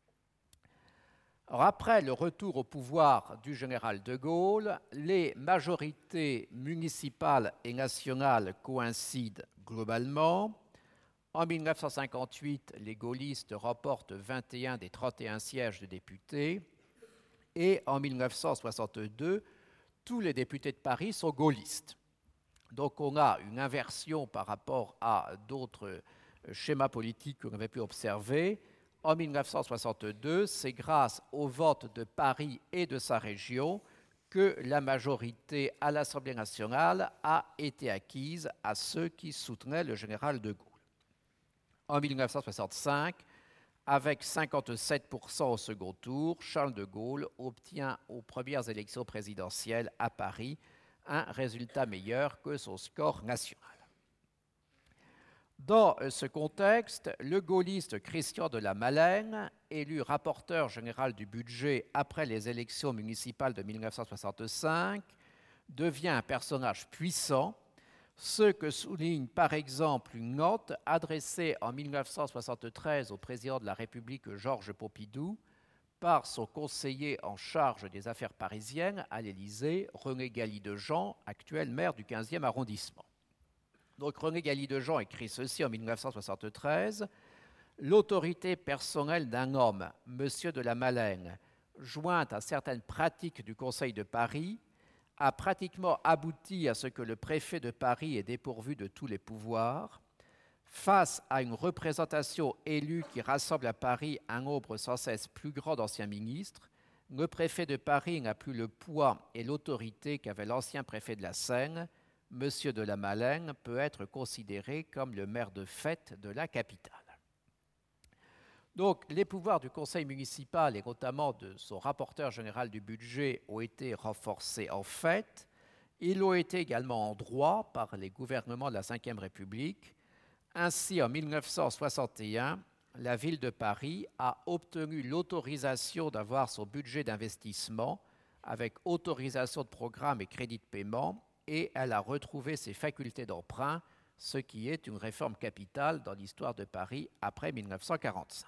Alors, après le retour au pouvoir du général de Gaulle, les majorités municipales et nationales coïncident globalement. En mille neuf cent cinquante-huit, les gaullistes remportent vingt et un des trente et un sièges de députés, et en mille neuf cent soixante-deux, tous les députés de Paris sont gaullistes. Donc on a une inversion par rapport à d'autres schémas politiques qu'on avait pu observer. En mille neuf cent soixante-deux, c'est grâce au vote de Paris et de sa région que la majorité à l'Assemblée nationale a été acquise à ceux qui soutenaient le général de Gaulle. En mille neuf cent soixante-cinq, avec cinquante-sept pour cent au second tour, Charles de Gaulle obtient aux premières élections présidentielles à Paris un résultat meilleur que son score national. Dans ce contexte, le gaulliste Christian de la Malaine, élu rapporteur général du budget après les élections municipales de mille neuf cent soixante-cinq, devient un personnage puissant, ce que souligne par exemple une note adressée en mille neuf cent soixante-treize au président de la République Georges Pompidou par son conseiller en charge des affaires parisiennes à l'Élysée, René Galli-de-Jean, actuel maire du quinzième arrondissement. Donc René Galli-de-Jean écrit ceci en mille neuf cent soixante-treize. « L'autorité personnelle d'un homme, M. de la Malaine, jointe à certaines pratiques du Conseil de Paris, a pratiquement abouti à ce que le préfet de Paris est dépourvu de tous les pouvoirs. Face à une représentation élue qui rassemble à Paris un nombre sans cesse plus grand d'anciens ministres, le préfet de Paris n'a plus le poids et l'autorité qu'avait l'ancien préfet de la Seine. M. de la Malaine peut être considéré comme le maire de fait de la capitale. » Donc, les pouvoirs du conseil municipal et notamment de son rapporteur général du budget ont été renforcés en fait. Ils l'ont été également en droit par les gouvernements de la cinquième République. Ainsi, en mille neuf cent soixante et un, la ville de Paris a obtenu l'autorisation d'avoir son budget d'investissement avec autorisation de programme et crédit de paiement, et elle a retrouvé ses facultés d'emprunt, ce qui est une réforme capitale dans l'histoire de Paris après mille neuf cent quarante-cinq.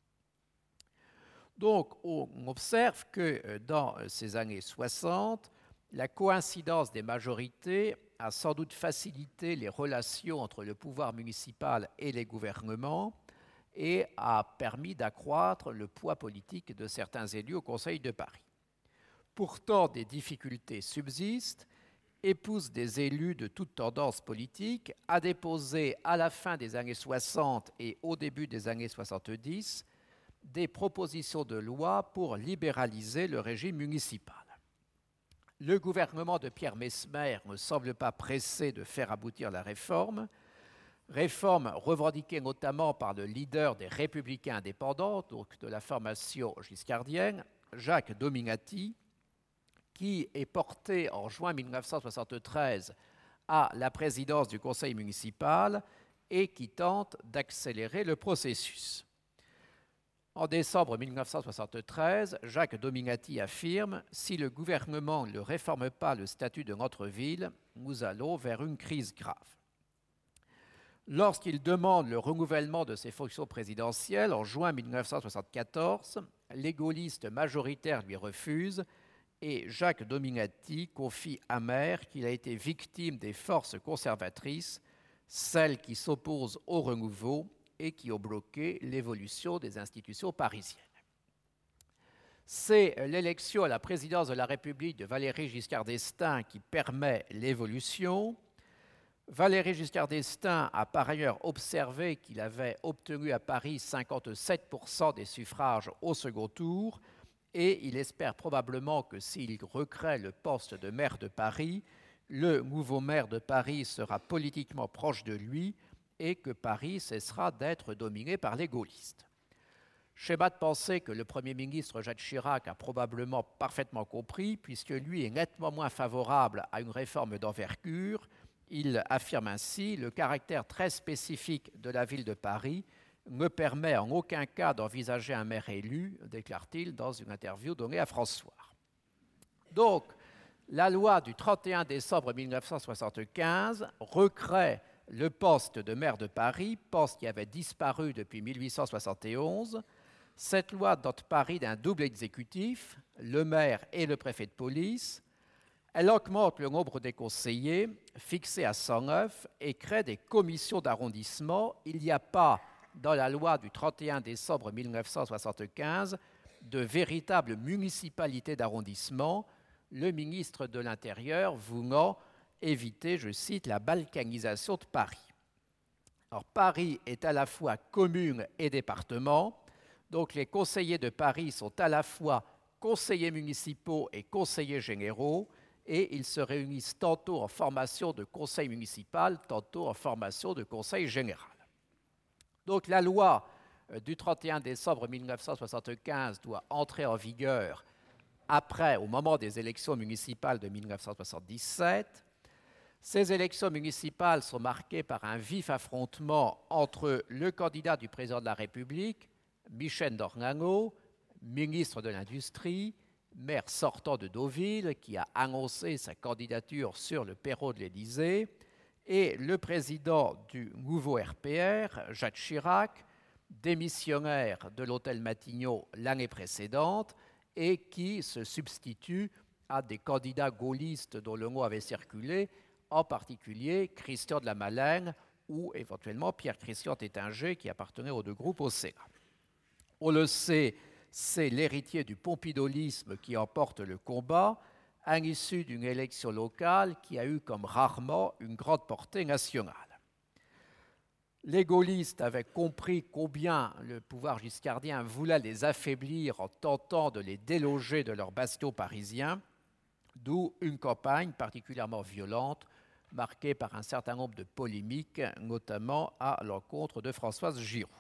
Donc, on observe que dans ces années soixante, la coïncidence des majorités a sans doute facilité les relations entre le pouvoir municipal et les gouvernements et a permis d'accroître le poids politique de certains élus au Conseil de Paris. Pourtant, des difficultés subsistent. Épouse des élus de toute tendance politique, a déposé à la fin des années soixante et au début des années soixante-dix des propositions de loi pour libéraliser le régime municipal. Le gouvernement de Pierre Messmer ne semble pas pressé de faire aboutir la réforme. Réforme revendiquée notamment par le leader des Républicains indépendants, donc de la formation giscardienne, Jacques Dominati, qui est porté en juin mille neuf cent soixante-treize à la présidence du conseil municipal et qui tente d'accélérer le processus. En décembre mille neuf cent soixante-treize, Jacques Dominati affirme « Si le gouvernement ne réforme pas le statut de notre ville, nous allons vers une crise grave ». Lorsqu'il demande le renouvellement de ses fonctions présidentielles en juin mille neuf cent soixante-quatorze, les gaullistes majoritaires lui refusent et Jacques Dominati confie amer qu'il a été victime des forces conservatrices, celles qui s'opposent au renouveau et qui ont bloqué l'évolution des institutions parisiennes. C'est l'élection à la présidence de la République de Valéry Giscard d'Estaing qui permet l'évolution. Valéry Giscard d'Estaing a par ailleurs observé qu'il avait obtenu à Paris cinquante-sept pour cent des suffrages au second tour et il espère probablement que s'il recrée le poste de maire de Paris, le nouveau maire de Paris sera politiquement proche de lui et que Paris cessera d'être dominé par les gaullistes. Schéma de pensée que le Premier ministre Jacques Chirac a probablement parfaitement compris, puisque lui est nettement moins favorable à une réforme d'envergure. Il affirme ainsi « Le caractère très spécifique de la ville de Paris ne permet en aucun cas d'envisager un maire élu », déclare-t-il dans une interview donnée à François. Donc, la loi du trente et un décembre mille neuf cent soixante-quinze recrée le poste de maire de Paris, poste qui avait disparu depuis mille huit cent soixante et onze. Cette loi dote Paris d'un double exécutif, le maire et le préfet de police. Elle augmente le nombre des conseillers, fixé à cent neuf, et crée des commissions d'arrondissement. Il n'y a pas, dans la loi du trente et un décembre mille neuf cent soixante-quinze, de véritable municipalité d'arrondissement, le ministre de l'Intérieur voulant éviter, je cite, la balkanisation de Paris. Alors, Paris est à la fois commune et département, donc les conseillers de Paris sont à la fois conseillers municipaux et conseillers généraux, et ils se réunissent tantôt en formation de conseil municipal, tantôt en formation de conseil général. Donc la loi du trente et un décembre mille neuf cent soixante-quinze doit entrer en vigueur après, au moment des élections municipales de mille neuf cent soixante-dix-sept. Ces élections municipales sont marquées par un vif affrontement entre le candidat du président de la République, Michel d'Ornano, ministre de l'Industrie, maire sortant de Deauville, qui a annoncé sa candidature sur le perron de l'Élysée, et le président du nouveau R P R, Jacques Chirac, démissionnaire de l'hôtel Matignon l'année précédente, et qui se substitue à des candidats gaullistes dont le nom avait circulé, en particulier Christian de la Malaine ou éventuellement Pierre-Christian Tétinger, qui appartenait aux deux groupes au Sénat. On le sait, c'est l'héritier du pompidolisme qui emporte le combat, à l'issue d'une élection locale qui a eu comme rarement une grande portée nationale. Les gaullistes avaient compris combien le pouvoir giscardien voulait les affaiblir en tentant de les déloger de leur bastion parisien, d'où une campagne particulièrement violente, marquée par un certain nombre de polémiques, notamment à l'encontre de Françoise Giroud.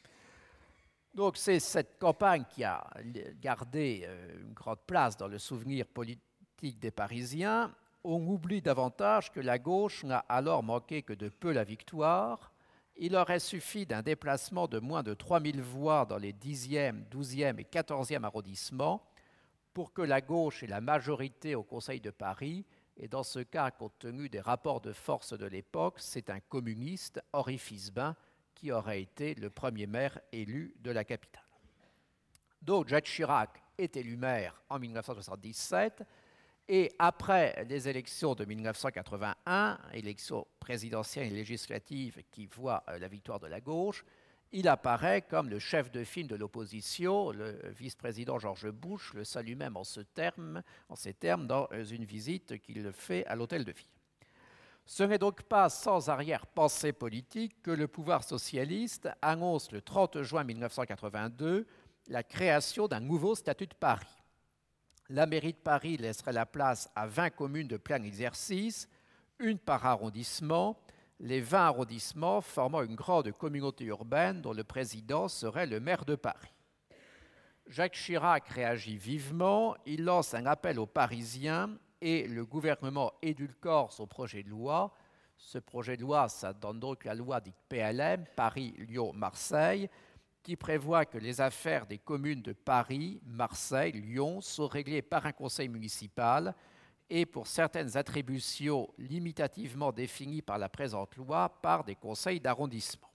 Donc c'est cette campagne qui a gardé une grande place dans le souvenir politique des Parisiens. On oublie davantage que la gauche n'a alors manqué que de peu la victoire. Il aurait suffi d'un déplacement de moins de trois mille voix dans les dixième, douzième et quatorzième arrondissements pour que la gauche ait la majorité au Conseil de Paris. Et dans ce cas, compte tenu des rapports de force de l'époque, c'est un communiste, Henri Fisbin, qui aurait été le premier maire élu de la capitale. Donc Jacques Chirac est élu maire en mille neuf cent soixante-dix-sept, et après les élections de mille neuf cent quatre-vingt-un, élections présidentielles et législatives qui voient la victoire de la gauche, il apparaît comme le chef de file de l'opposition. Le vice-président George Bush le salue même en, ce terme, en ces termes dans une visite qu'il fait à l'Hôtel de Ville. Ce n'est donc pas sans arrière-pensée politique que le pouvoir socialiste annonce le trente juin mille neuf cent quatre-vingt-deux la création d'un nouveau statut de Paris. La mairie de Paris laisserait la place à vingt communes de plein exercice, une par arrondissement, les vingt arrondissements formant une grande communauté urbaine dont le président serait le maire de Paris. Jacques Chirac réagit vivement, il lance un appel aux Parisiens et le gouvernement édulcore son projet de loi. Ce projet de loi, ça donne donc la loi dite P L M, Paris, Lyon, Marseille, qui prévoit que les affaires des communes de Paris, Marseille, Lyon sont réglées par un conseil municipal et pour certaines attributions limitativement définies par la présente loi par des conseils d'arrondissement.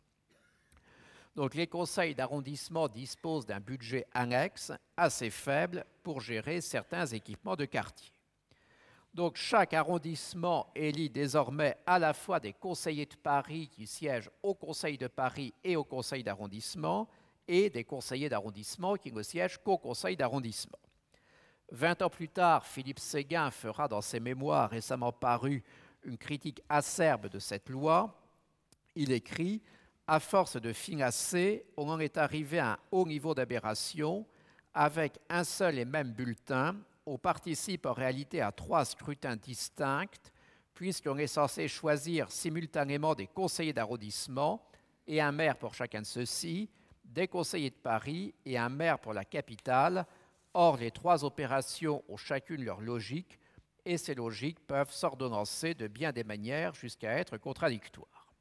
Donc les conseils d'arrondissement disposent d'un budget annexe assez faible pour gérer certains équipements de quartier. Donc chaque arrondissement élit désormais à la fois des conseillers de Paris qui siègent au Conseil de Paris et au Conseil d'arrondissement et des conseillers d'arrondissement qui ne siègent qu'au Conseil d'arrondissement. Vingt ans plus tard, Philippe Séguin fera dans ses mémoires récemment parus une critique acerbe de cette loi. Il écrit « À force de finasser, on en est arrivé à un haut niveau d'aberration. Avec un seul et même bulletin, on participe en réalité à trois scrutins distincts, puisqu'on est censé choisir simultanément des conseillers d'arrondissement et un maire pour chacun de ceux-ci, des conseillers de Paris et un maire pour la capitale. Or, les trois opérations ont chacune leur logique, et ces logiques peuvent s'ordonnancer de bien des manières jusqu'à être contradictoires.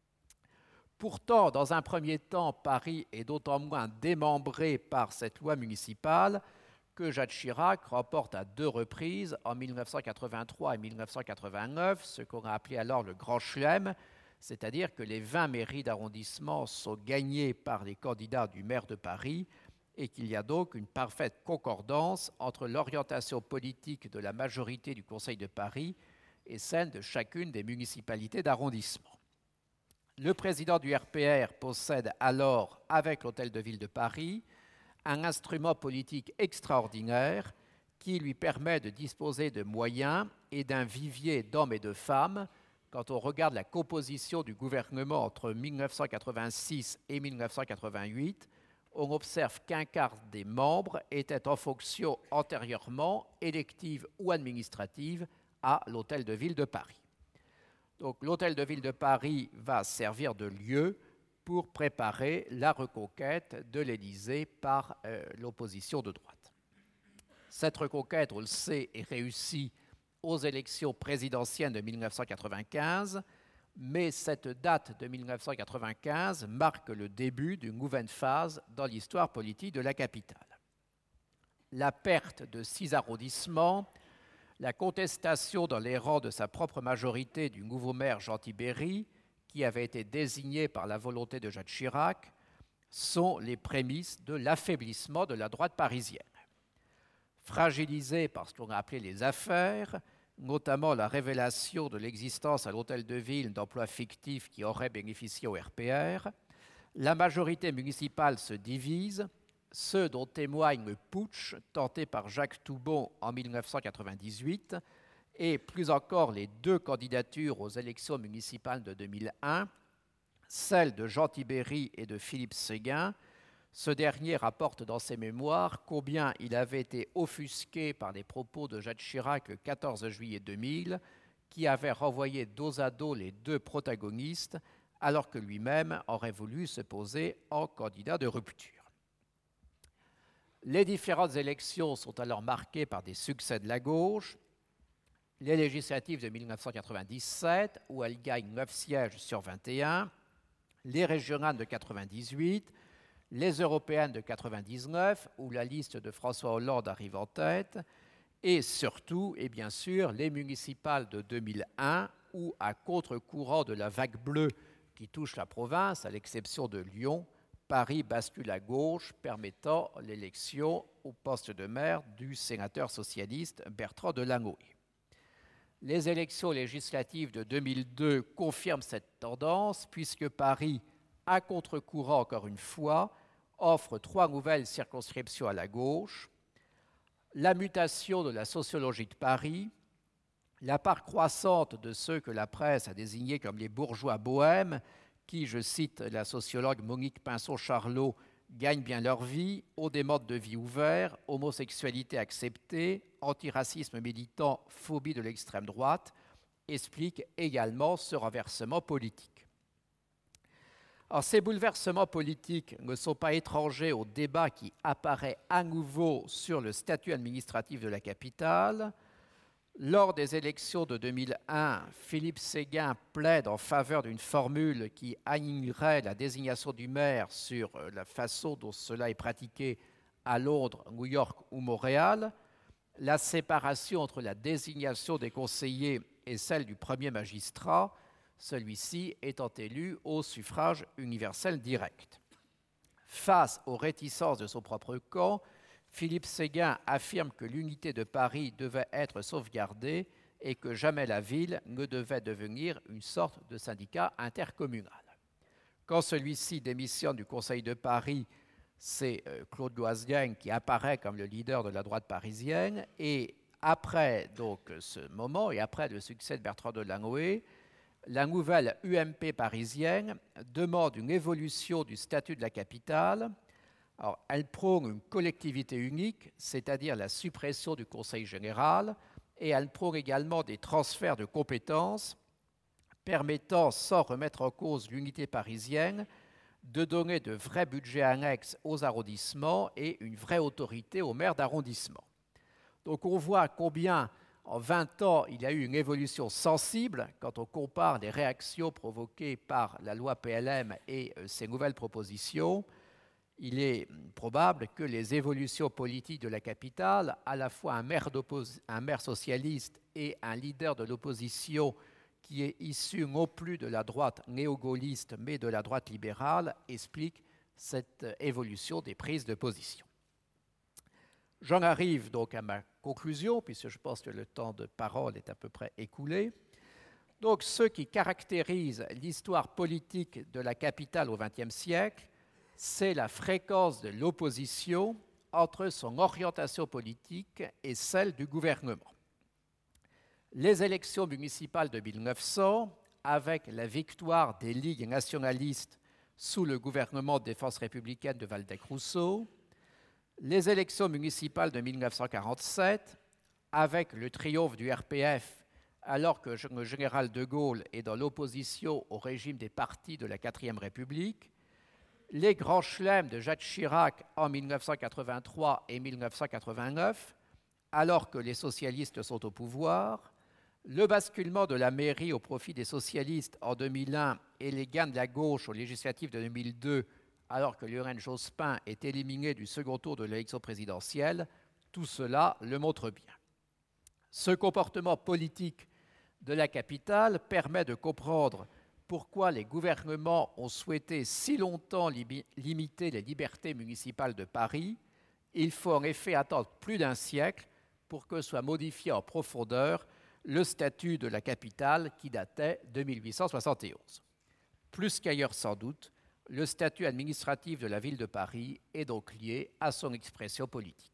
Pourtant, dans un premier temps, Paris est d'autant moins démembré par cette loi municipale que Jacques Chirac remporte à deux reprises, en mille neuf cent quatre-vingt-trois et mille neuf cent quatre-vingt-neuf, ce qu'on a appelé alors le Grand Chelem, c'est-à-dire que les vingt mairies d'arrondissement sont gagnées par les candidats du maire de Paris et qu'il y a donc une parfaite concordance entre l'orientation politique de la majorité du Conseil de Paris et celle de chacune des municipalités d'arrondissement. Le président du R P R possède alors, avec l'Hôtel de Ville de Paris, un instrument politique extraordinaire qui lui permet de disposer de moyens et d'un vivier d'hommes et de femmes. Quand on regarde la composition du gouvernement entre mille neuf cent quatre-vingt-six et mille neuf cent quatre-vingt-huit, on observe qu'un quart des membres étaient en fonction antérieurement, élective ou administrative, à l'Hôtel de Ville de Paris. Donc l'Hôtel de Ville de Paris va servir de lieu pour préparer la reconquête de l'Élysée par euh, l'opposition de droite. Cette reconquête, on le sait, est réussie aux élections présidentielles de mille neuf cent quatre-vingt-quinze, mais cette date de mille neuf cent quatre-vingt-quinze marque le début d'une nouvelle phase dans l'histoire politique de la capitale. La perte de six arrondissements, la contestation dans les rangs de sa propre majorité du nouveau maire Jean Tibéri, qui avait été désigné par la volonté de Jacques Chirac, sont les prémices de l'affaiblissement de la droite parisienne. Fragilisée par ce qu'on a appelé les affaires, notamment la révélation de l'existence à l'Hôtel de Ville d'emplois fictifs qui auraient bénéficié au R P R, la majorité municipale se divise, ce dont témoigne le putsch tenté par Jacques Toubon en mille neuf cent quatre-vingt-dix-huit et plus encore les deux candidatures aux élections municipales de deux mille un, celle de Jean Tibéri et de Philippe Séguin. Ce dernier rapporte dans ses mémoires combien il avait été offusqué par les propos de Jacques Chirac le quatorze juillet deux mille, qui avait renvoyé dos à dos les deux protagonistes, alors que lui-même aurait voulu se poser en candidat de rupture. Les différentes élections sont alors marquées par des succès de la gauche. Les législatives de mille neuf cent quatre-vingt-dix-sept, où elle gagne neuf sièges sur vingt et un, les régionales de quatre-vingt-dix-huit, les européennes de quatre-vingt-dix-neuf, où la liste de François Hollande arrive en tête, et surtout, et bien sûr, les municipales de deux mille un, où, à contre-courant de la vague bleue qui touche la province, à l'exception de Lyon, Paris bascule à gauche, permettant l'élection au poste de maire du sénateur socialiste Bertrand Delanoë. Les élections législatives de deux mille deux confirment cette tendance, puisque Paris, à contre-courant encore une fois, offre trois nouvelles circonscriptions à la gauche, la mutation de la sociologie de Paris, la part croissante de ceux que la presse a désignés comme les bourgeois bohèmes, qui, je cite la sociologue Monique Pinson-Charlot, gagnent bien leur vie, ont des modes de vie ouverts, homosexualité acceptée, antiracisme militant, phobie de l'extrême droite, explique également ce renversement politique. Alors, ces bouleversements politiques ne sont pas étrangers au débat qui apparaît à nouveau sur le statut administratif de la capitale. Lors des élections de deux mille un, Philippe Séguin plaide en faveur d'une formule qui alignerait la désignation du maire sur la façon dont cela est pratiqué à Londres, New York ou Montréal. La séparation entre la désignation des conseillers et celle du premier magistrat, celui-ci étant élu au suffrage universel direct. Face aux réticences de son propre camp, Philippe Séguin affirme que l'unité de Paris devait être sauvegardée et que jamais la ville ne devait devenir une sorte de syndicat intercommunal. Quand celui-ci démissionne du Conseil de Paris, c'est Claude Loisien qui apparaît comme le leader de la droite parisienne, et après donc, ce moment et après le succès de Bertrand Delanoë, la nouvelle U M P parisienne demande une évolution du statut de la capitale. Alors, elle prône une collectivité unique, c'est-à-dire la suppression du Conseil général, et elle prône également des transferts de compétences permettant, sans remettre en cause l'unité parisienne, de donner de vrais budgets annexes aux arrondissements et une vraie autorité aux maires d'arrondissement. Donc on voit combien, en vingt ans, il y a eu une évolution sensible quand on compare les réactions provoquées par la loi P L M et ses nouvelles propositions. Il est probable que les évolutions politiques de la capitale, à la fois un maire, un maire socialiste et un leader de l'opposition qui est issu non plus de la droite néo-gaulliste mais de la droite libérale, expliquent cette évolution des prises de position. J'en arrive donc à ma conclusion, puisque je pense que le temps de parole est à peu près écoulé. Donc, ce qui caractérise l'histoire politique de la capitale au vingtième siècle, c'est la fréquence de l'opposition entre son orientation politique et celle du gouvernement. Les élections municipales de mille neuf cents, avec la victoire des ligues nationalistes sous le gouvernement de défense républicaine de Waldeck-Rousseau, les élections municipales de mille neuf cent quarante-sept, avec le triomphe du R P F, alors que le général de Gaulle est dans l'opposition au régime des partis de la quatrième République, les grands chelems de Jacques Chirac en mille neuf cent quatre-vingt-trois et mille neuf cent quatre-vingt-neuf, alors que les socialistes sont au pouvoir, le basculement de la mairie au profit des socialistes en deux mille un et les gains de la gauche aux législatives de deux mille deux, alors que Lionel Jospin est éliminé du second tour de l'élection présidentielle, tout cela le montre bien. Ce comportement politique de la capitale permet de comprendre pourquoi les gouvernements ont souhaité si longtemps limiter les libertés municipales de Paris. Il faut en effet attendre plus d'un siècle pour que soit modifié en profondeur le statut de la capitale qui datait de mille huit cent soixante et onze. Plus qu'ailleurs sans doute, le statut administratif de la ville de Paris est donc lié à son expression politique.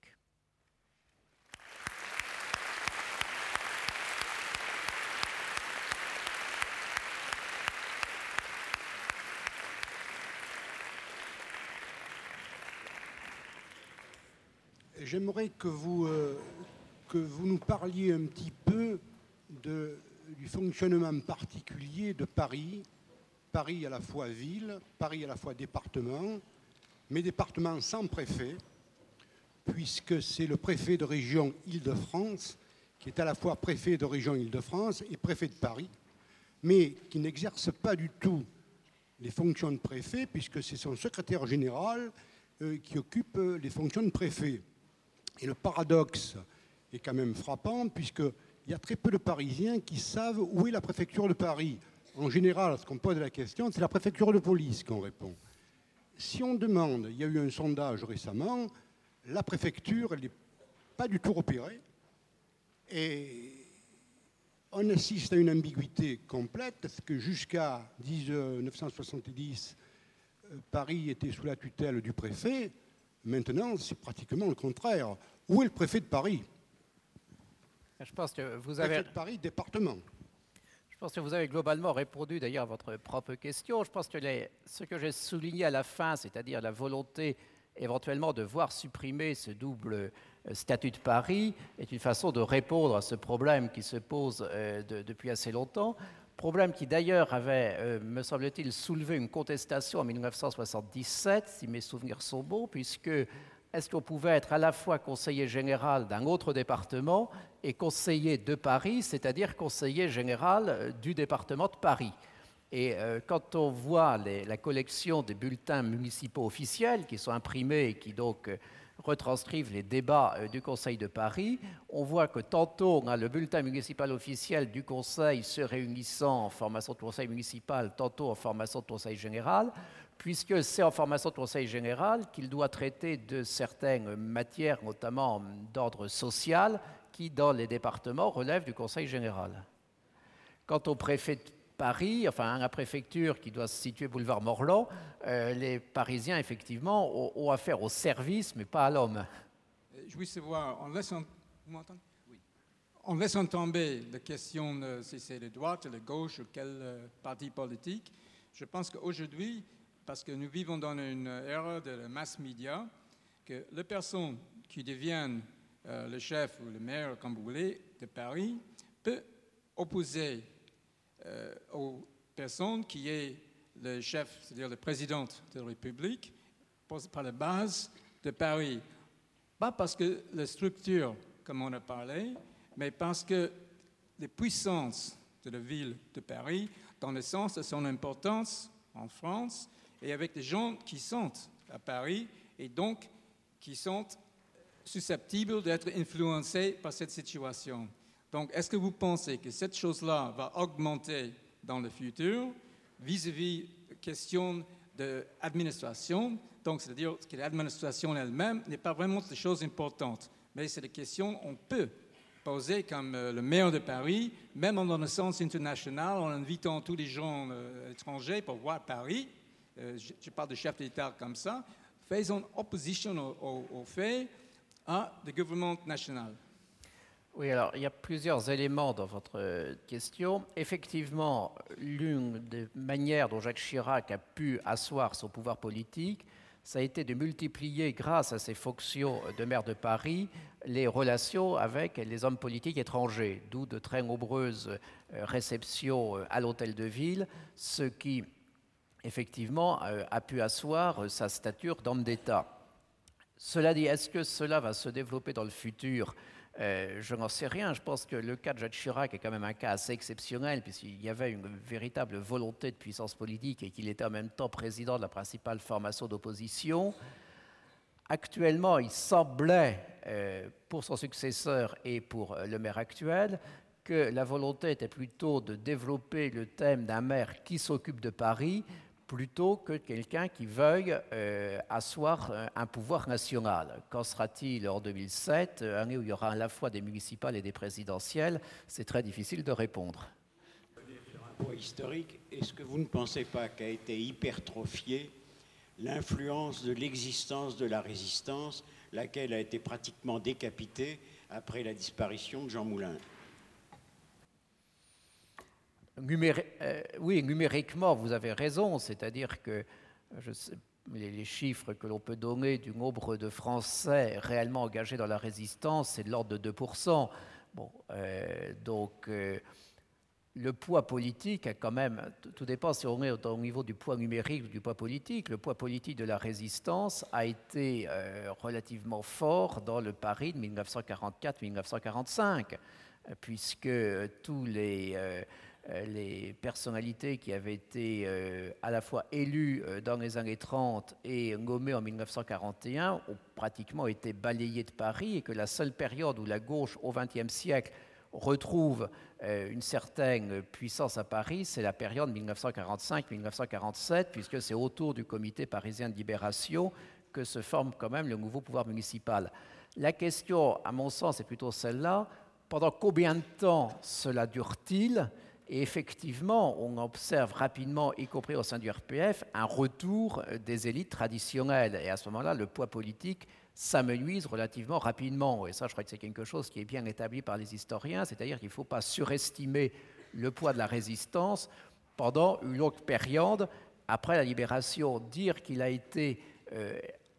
J'aimerais que vous, euh, que vous nous parliez un petit peu de, du fonctionnement particulier de Paris. Paris à la fois ville, Paris à la fois département, mais département sans préfet, puisque c'est le préfet de région Île-de-France qui est à la fois préfet de région Île-de-France et préfet de Paris, mais qui n'exerce pas du tout les fonctions de préfet, puisque c'est son secrétaire général euh, qui occupe les fonctions de préfet. Et le paradoxe est quand même frappant, puisqu'il y a très peu de Parisiens qui savent où est la préfecture de Paris. En général, lorsqu'on pose la question, c'est la préfecture de police qu'on répond. Si on demande, il y a eu un sondage récemment, la préfecture, elle n'est pas du tout repérée. Et on assiste à une ambiguïté complète, parce que jusqu'à mille neuf cent soixante-dix, Paris était sous la tutelle du préfet. Maintenant, c'est pratiquement le contraire. Où est le préfet de Paris? Je pense que vous avez... Préfet de Paris, département. Je pense que vous avez globalement répondu d'ailleurs à votre propre question. Je pense que les, ce que j'ai souligné à la fin, c'est-à-dire la volonté éventuellement de voir supprimer ce double statut de Paris est une façon de répondre à ce problème qui se pose euh, de, depuis assez longtemps. Problème qui d'ailleurs avait, euh, me semble-t-il, soulevé une contestation en mille neuf cent soixante-dix-sept, si mes souvenirs sont bons, puisque est-ce qu'on pouvait être à la fois conseiller général d'un autre département et conseiller de Paris, c'est-à-dire conseiller général du département de Paris. Et euh, quand on voit les, la collection des bulletins municipaux officiels qui sont imprimés et qui donc euh, retranscrivent les débats euh, du Conseil de Paris, on voit que tantôt on a le bulletin municipal officiel du Conseil se réunissant en formation de Conseil municipal, tantôt en formation de Conseil général, puisque c'est en formation de Conseil général qu'il doit traiter de certaines matières, notamment d'ordre social, qui, dans les départements, relèvent du Conseil général. Quant au préfet de Paris, enfin à la préfecture qui doit se situer boulevard Morland, euh, les Parisiens, effectivement, ont, ont affaire au service, mais pas à l'homme. Je veux savoir, en laissant, vous m'entendez? Oui. En laissant tomber la question de si c'est la droite, la gauche ou quel euh, parti politique, je pense qu'aujourd'hui, parce que nous vivons dans une ère de la mass media, que les personnes qui deviennent euh, le chef ou le maire, comme vous voulez, de Paris, peut opposer euh, aux personnes qui est le chef, c'est-à-dire le président de la République, par la base de Paris. Pas parce que la structure, comme on a parlé, mais parce que les puissances de la ville de Paris, dans le sens de son importance en France, et avec des gens qui sont à Paris, et donc qui sont susceptibles d'être influencés par cette situation. Donc, est-ce que vous pensez que cette chose-là va augmenter dans le futur vis-à-vis de questions d'administration? Donc, c'est-à-dire que l'administration elle-même n'est pas vraiment des choses importantes, mais c'est des questions qu'on peut poser comme euh, le maire de Paris, même dans le sens international, en invitant tous les gens euh, étrangers pour voir Paris. Euh, je, je parle de chef d'État comme ça. Faisons opposition au, au, au fait à le gouvernement national. Oui, alors il y a plusieurs éléments dans votre question. Effectivement, l'une des manières dont Jacques Chirac a pu asseoir son pouvoir politique, ça a été de multiplier, grâce à ses fonctions de maire de Paris, les relations avec les hommes politiques étrangers, d'où de très nombreuses réceptions à l'hôtel de ville, ce qui, effectivement, a pu asseoir sa stature d'homme d'État. Cela dit, est-ce que cela va se développer dans le futur ? Euh, je n'en sais rien. Je pense que le cas de Jacques Chirac est quand même un cas assez exceptionnel, puisqu'il y avait une véritable volonté de puissance politique et qu'il était en même temps président de la principale formation d'opposition. Actuellement, il semblait, euh, pour son successeur et pour le maire actuel, que la volonté était plutôt de développer le thème d'un maire qui s'occupe de Paris, plutôt que quelqu'un qui veuille euh, asseoir un pouvoir national. Qu'en sera-t-il en deux mille sept, année où il y aura à la fois des municipales et des présidentielles? C'est très difficile de répondre. Sur un point historique, est-ce que vous ne pensez pas qu'a été hypertrophiée l'influence de l'existence de la résistance, laquelle a été pratiquement décapitée après la disparition de Jean Moulin? Numéri- euh, oui, numériquement, vous avez raison, c'est-à-dire que je sais, les, les chiffres que l'on peut donner du nombre de Français réellement engagés dans la résistance, c'est de l'ordre de deux pour cent. Bon, euh, donc, euh, le poids politique a quand même, tout dépend si on est au niveau du poids numérique ou du poids politique, le poids politique de la résistance a été euh, relativement fort dans le Paris de mille neuf cent quarante-quatre à mille neuf cent quarante-cinq, puisque tous les... Euh, les personnalités qui avaient été euh, à la fois élues euh, dans les années trente et nommées en mille neuf cent quarante et un ont pratiquement été balayées de Paris, et que la seule période où la gauche au vingtième siècle retrouve euh, une certaine puissance à Paris, c'est la période mille neuf cent quarante-cinq à mille neuf cent quarante-sept, puisque c'est autour du Comité parisien de libération que se forme quand même le nouveau pouvoir municipal. La question, à mon sens, est plutôt celle-là: pendant combien de temps cela dure-t-il ? Et effectivement, on observe rapidement, y compris au sein du R P F, un retour des élites traditionnelles. Et à ce moment-là, le poids politique s'amenuise relativement rapidement. Et ça, je crois que c'est quelque chose qui est bien établi par les historiens, c'est-à-dire qu'il ne faut pas surestimer le poids de la résistance pendant une longue période. Après la libération, dire qu'il a été euh,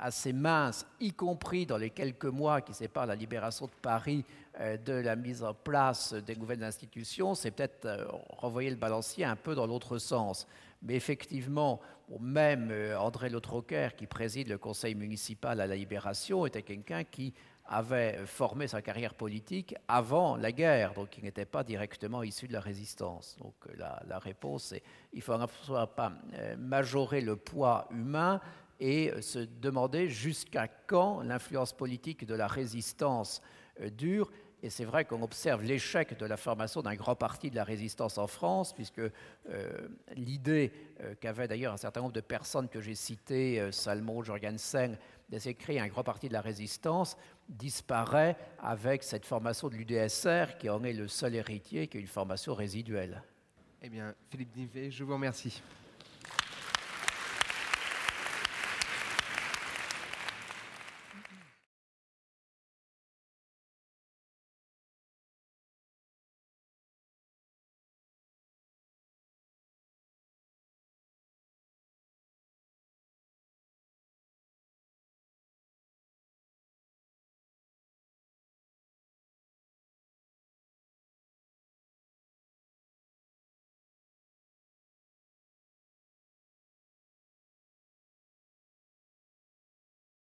assez mince, y compris dans les quelques mois qui séparent la libération de Paris euh, de la mise en place des nouvelles institutions, c'est peut-être euh, renvoyer le balancier un peu dans l'autre sens. Mais effectivement, bon, même euh, André Le Troquer, qui préside le conseil municipal à la Libération, était quelqu'un qui avait formé sa carrière politique avant la guerre, donc il n'était pas directement issu de la résistance. Donc la, la réponse est il ne faudra pas euh, majorer le poids humain et se demander jusqu'à quand l'influence politique de la résistance euh, dure. Et c'est vrai qu'on observe l'échec de la formation d'un grand parti de la résistance en France, puisque euh, l'idée euh, qu'avaient d'ailleurs un certain nombre de personnes que j'ai citées, euh, Salmon, Jorgensen, d'essayer de créer un grand parti de la résistance, disparaît avec cette formation de l'U D S R, qui en est le seul héritier, qui est une formation résiduelle. Eh bien, Philippe Nivet, je vous remercie.